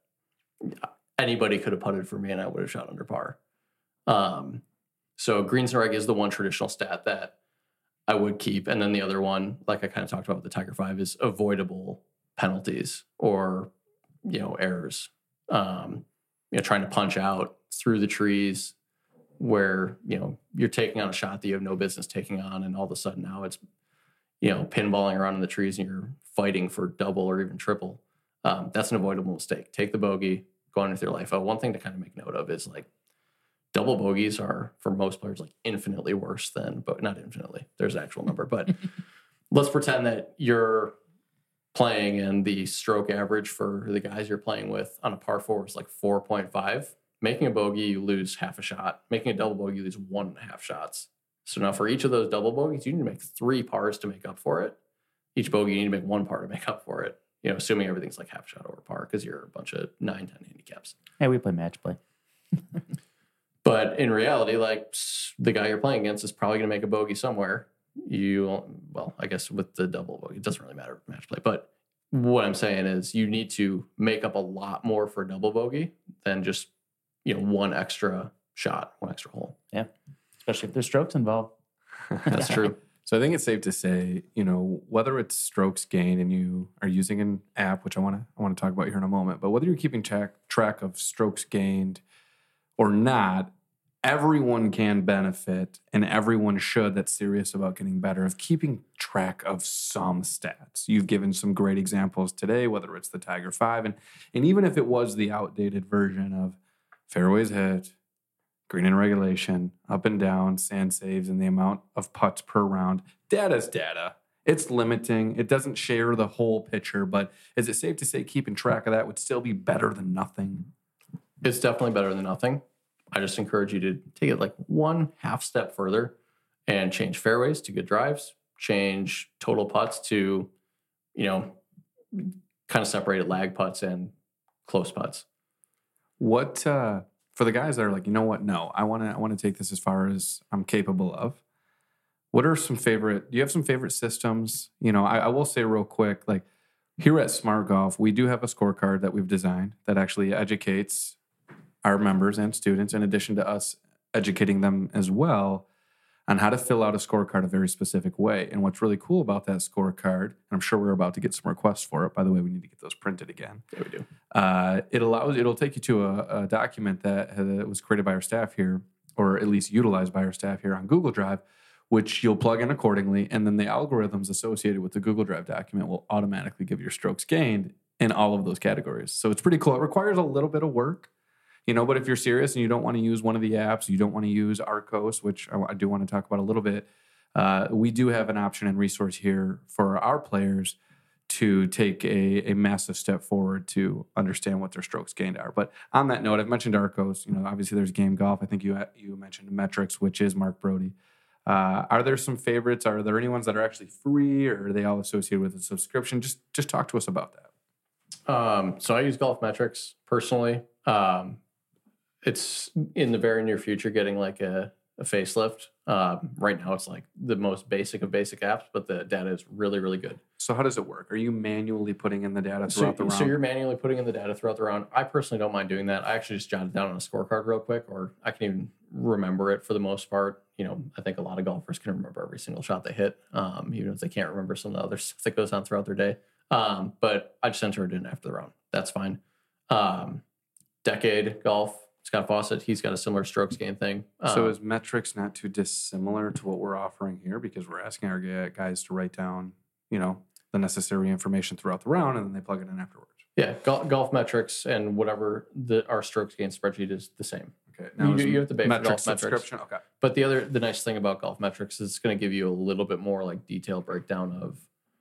anybody could have putted for me and I would have shot under par. Um, so greens and reg is the one traditional stat that I would keep. And then the other one, like I kind of talked about with the Tiger Five, is avoidable penalties or, you know, errors. Um, you know, trying to punch out through the trees where, you know, you're taking on a shot that you have no business taking on. And all of a sudden now it's, you know, pinballing around in the trees and you're fighting for double or even triple. Um, that's an avoidable mistake. Take the bogey, go on with your life. Uh, one thing to kind of make note of is like double bogeys are for most players like infinitely worse than, but not infinitely, there's an actual number, but let's pretend that you're playing and the stroke average for the guys you're playing with on a par four is like four point five. Making a bogey, you lose half a shot. Making a double bogey, you lose one and a half shots. So now for each of those double bogeys, you need to make three pars to make up for it. Each bogey, you need to make one par to make up for it. You know, assuming everything's like half a shot over par because you're a bunch of nine, ten handicaps. Hey, we play match play. But in reality, like the guy you're playing against is probably going to make a bogey somewhere. you, well, I guess with the double bogey, it doesn't really matter match play. But what I'm saying is you need to make up a lot more for a double bogey than just, you know, one extra shot, one extra hole. Yeah, especially if there's strokes involved. That's true. So I think it's safe to say, you know, whether it's strokes gained and you are using an app, which I want to I want to talk about here in a moment, but whether you're keeping track track of strokes gained or not, everyone can benefit, and everyone should that's serious about getting better of keeping track of some stats. You've given some great examples today, whether it's the Tiger Five, and and even if it was the outdated version of fairways hit, green in regulation, up and down, sand saves, and the amount of putts per round. Data's data. It's limiting. It doesn't share the whole picture, but is it safe to say keeping track of that would still be better than nothing? It's definitely better than nothing. I just encourage you to take it like one half step further and change fairways to good drives, change total putts to, you know, kind of separated lag putts and close putts. What, uh, for the guys that are like, you know what? No, I want to. I want to take this as far as I'm capable of. What are some favorite? Do you have some favorite systems? You know, I, I will say real quick, like here at Smart Golf, we do have a scorecard that we've designed that actually educates our members and students, in addition to us educating them as well, on how to fill out a scorecard a very specific way. And what's really cool about that scorecard, and I'm sure we're about to get some requests for it. By the way, we need to get those printed again. Yeah, we do. Uh, it allows, it'll take you to a, a document that uh, was created by our staff here, or at least utilized by our staff here on Google Drive, which you'll plug in accordingly. And then the algorithms associated with the Google Drive document will automatically give your strokes gained in all of those categories. So it's pretty cool. It requires a little bit of work. You know, but if you're serious and you don't want to use one of the apps, you don't want to use Arccos, which I, I do want to talk about a little bit, uh, we do have an option and resource here for our players to take a, a massive step forward to understand what their strokes gained are. But on that note, I've mentioned Arccos. You know, obviously there's Game Golf. I think you you mentioned Metrics, which is Mark Brody. Uh, are there some favorites? Are there any ones that are actually free, or are they all associated with a subscription? Just just talk to us about that. Um, so I use Golf Metrics personally. Um, It's in the very near future getting like a, a facelift. Um, right now, it's like the most basic of basic apps, but the data is really, really good. So how does it work? Are you manually putting in the data throughout So, the round? so you're manually putting in the data throughout the round. I personally don't mind doing that. I actually just jot it down on a scorecard real quick, or I can even remember it for the most part. You know, I think a lot of golfers can remember every single shot they hit, um, even if they can't remember some of the other stuff that goes on throughout their day. Um, but I just enter it in after the round. That's fine. Um, Decade Golf. Scott Fawcett, he's got a similar strokes gain thing. Um, So is Metrics not too dissimilar to what we're offering here? Because we're asking our gu- guys to write down, you know, the necessary information throughout the round, and then they plug it in afterwards. yeah, golf, golf metrics and whatever the our strokes gain spreadsheet is the same. Okay. You- is you have to pay for Metrics Golf Metrics. subscription. Okay. But the other, the nice thing about golf metrics is it's going to give you a little bit more like detailed breakdown of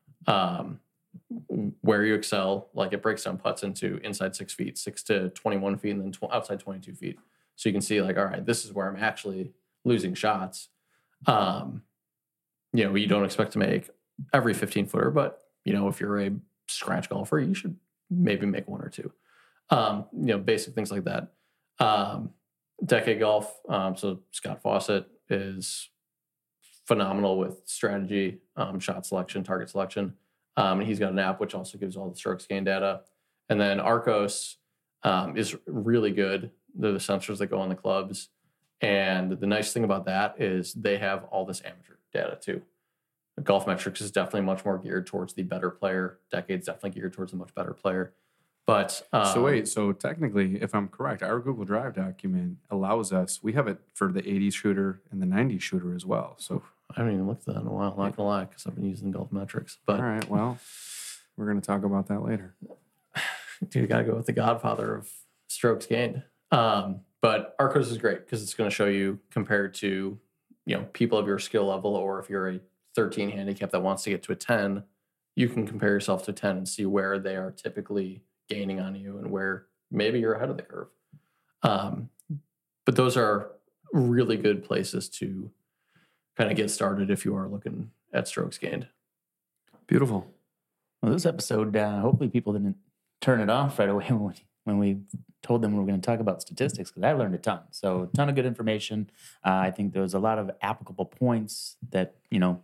um, where you excel. Like it breaks down putts into inside six feet, six to twenty-one feet, and then tw- outside twenty-two feet. So you can see like, all right, this is where I'm actually losing shots. Um, you know, you don't expect to make every fifteen footer, but you know, if you're a scratch golfer, you should maybe make one or two. Um, you know, basic things like that. Um, Decade Golf. Um, so Scott Fawcett is phenomenal with strategy, um, shot selection, target selection. Um, and he's got an app which also gives all the strokes gain data. And then Arccos um, is really good. They're the sensors that go on the clubs. And the nice thing about that is they have all this amateur data too. Golf Metrics is definitely much more geared towards the better player. Decade's definitely geared towards the much better player. But um, So wait, so technically, if I'm correct, our Google Drive document allows us, we have it for the eighties shooter and the nineties shooter as well. So, I haven't even looked at that in a while, not gonna lie, because I've been using Golf Metrics. But all right, well, we're going to talk about that later. dude, you gotta go with the godfather of strokes gained. Um, but Arccos is great because it's going to show you compared to, you know, people of your skill level, or if you're a thirteen handicap that wants to get to a ten, you can compare yourself to ten and see where they are typically gaining on you and where maybe you're ahead of the curve. Um, but those are really good places to kind of get started if you are looking at strokes gained. Beautiful. Well, this episode, uh, hopefully people didn't turn it off right away when we, when we told them we were going to talk about statistics, because I learned a ton. So a ton of good information. Uh, I think there was a lot of applicable points that, you know,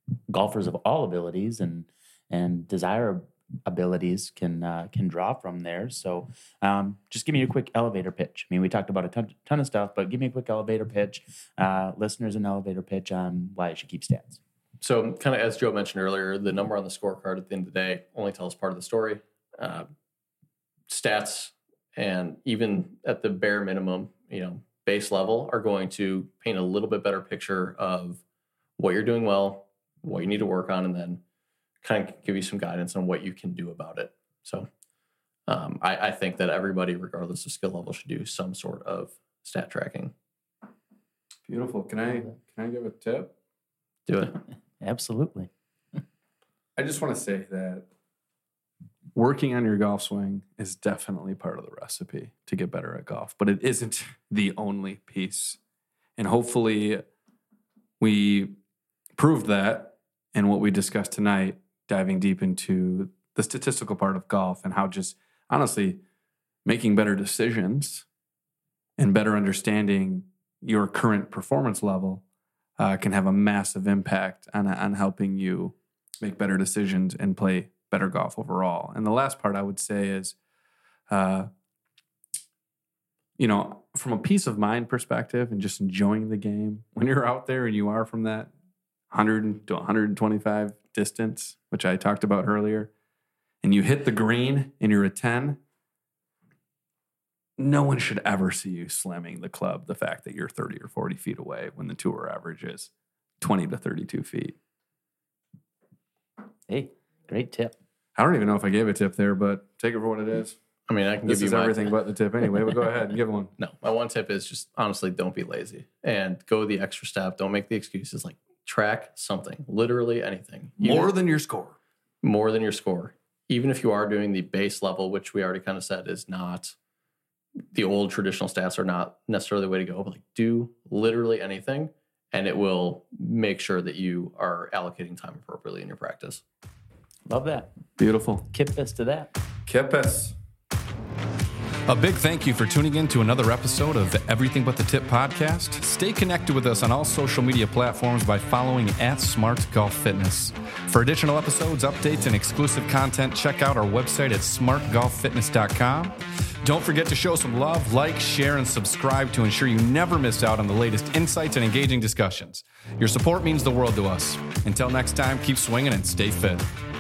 golfers of all abilities and and desire abilities can uh, can draw from there. So um, just give me a quick elevator pitch. I mean, we talked about a ton, ton of stuff, but give me a quick elevator pitch. Uh, listeners, an elevator pitch on why you should keep stats. So kind of as Joe mentioned earlier, the number on the scorecard at the end of the day only tells part of the story. Uh, stats and even at the bare minimum, you know, base level are going to paint a little bit better picture of what you're doing well, what you need to work on, and then kind of give you some guidance on what you can do about it. So um, I, I think that everybody, regardless of skill level, should do some sort of stat tracking. Beautiful. Can I can I give a tip? Do it. Absolutely. I just want to say that working on your golf swing is definitely part of the recipe to get better at golf, but it isn't the only piece. And hopefully we proved that in what we discussed tonight, diving deep into the statistical part of golf and how just honestly making better decisions and better understanding your current performance level uh, can have a massive impact on, on helping you make better decisions and play better golf overall. And the last part I would say is, uh, you know, from a peace of mind perspective and just enjoying the game, when you're out there and you are from that one hundred to one twenty-five distance, which I talked about earlier, and you hit the green and you're a ten, no one should ever see you slamming the club the fact that you're thirty or forty feet away when the tour average is twenty to thirty-two feet. Hey, great tip. I don't even know if I gave a tip there, but take it for what it is. I mean, I can This give is you my, everything but the tip anyway, but go ahead and give one. No, my one tip is just honestly don't be lazy and go the extra step. Don't make the excuses. Like track something, literally anything. Even- More than your score. more than your score. Even if you are doing the base level, which we already kind of said is not the old traditional stats are not necessarily the way to go, but like do literally anything and it will make sure that you are allocating time appropriately in your practice. Love that. Beautiful. Kip us to that. Kippus. A big thank you for tuning in to another episode of the Everything But the Tip podcast. Stay connected with us on all social media platforms by following at Smart Golf Fitness. For additional episodes, updates, and exclusive content, check out our website at smart golf fitness dot com. Don't forget to show some love, like, share, and subscribe to ensure you never miss out on the latest insights and engaging discussions. Your support means the world to us. Until next time, keep swinging and stay fit.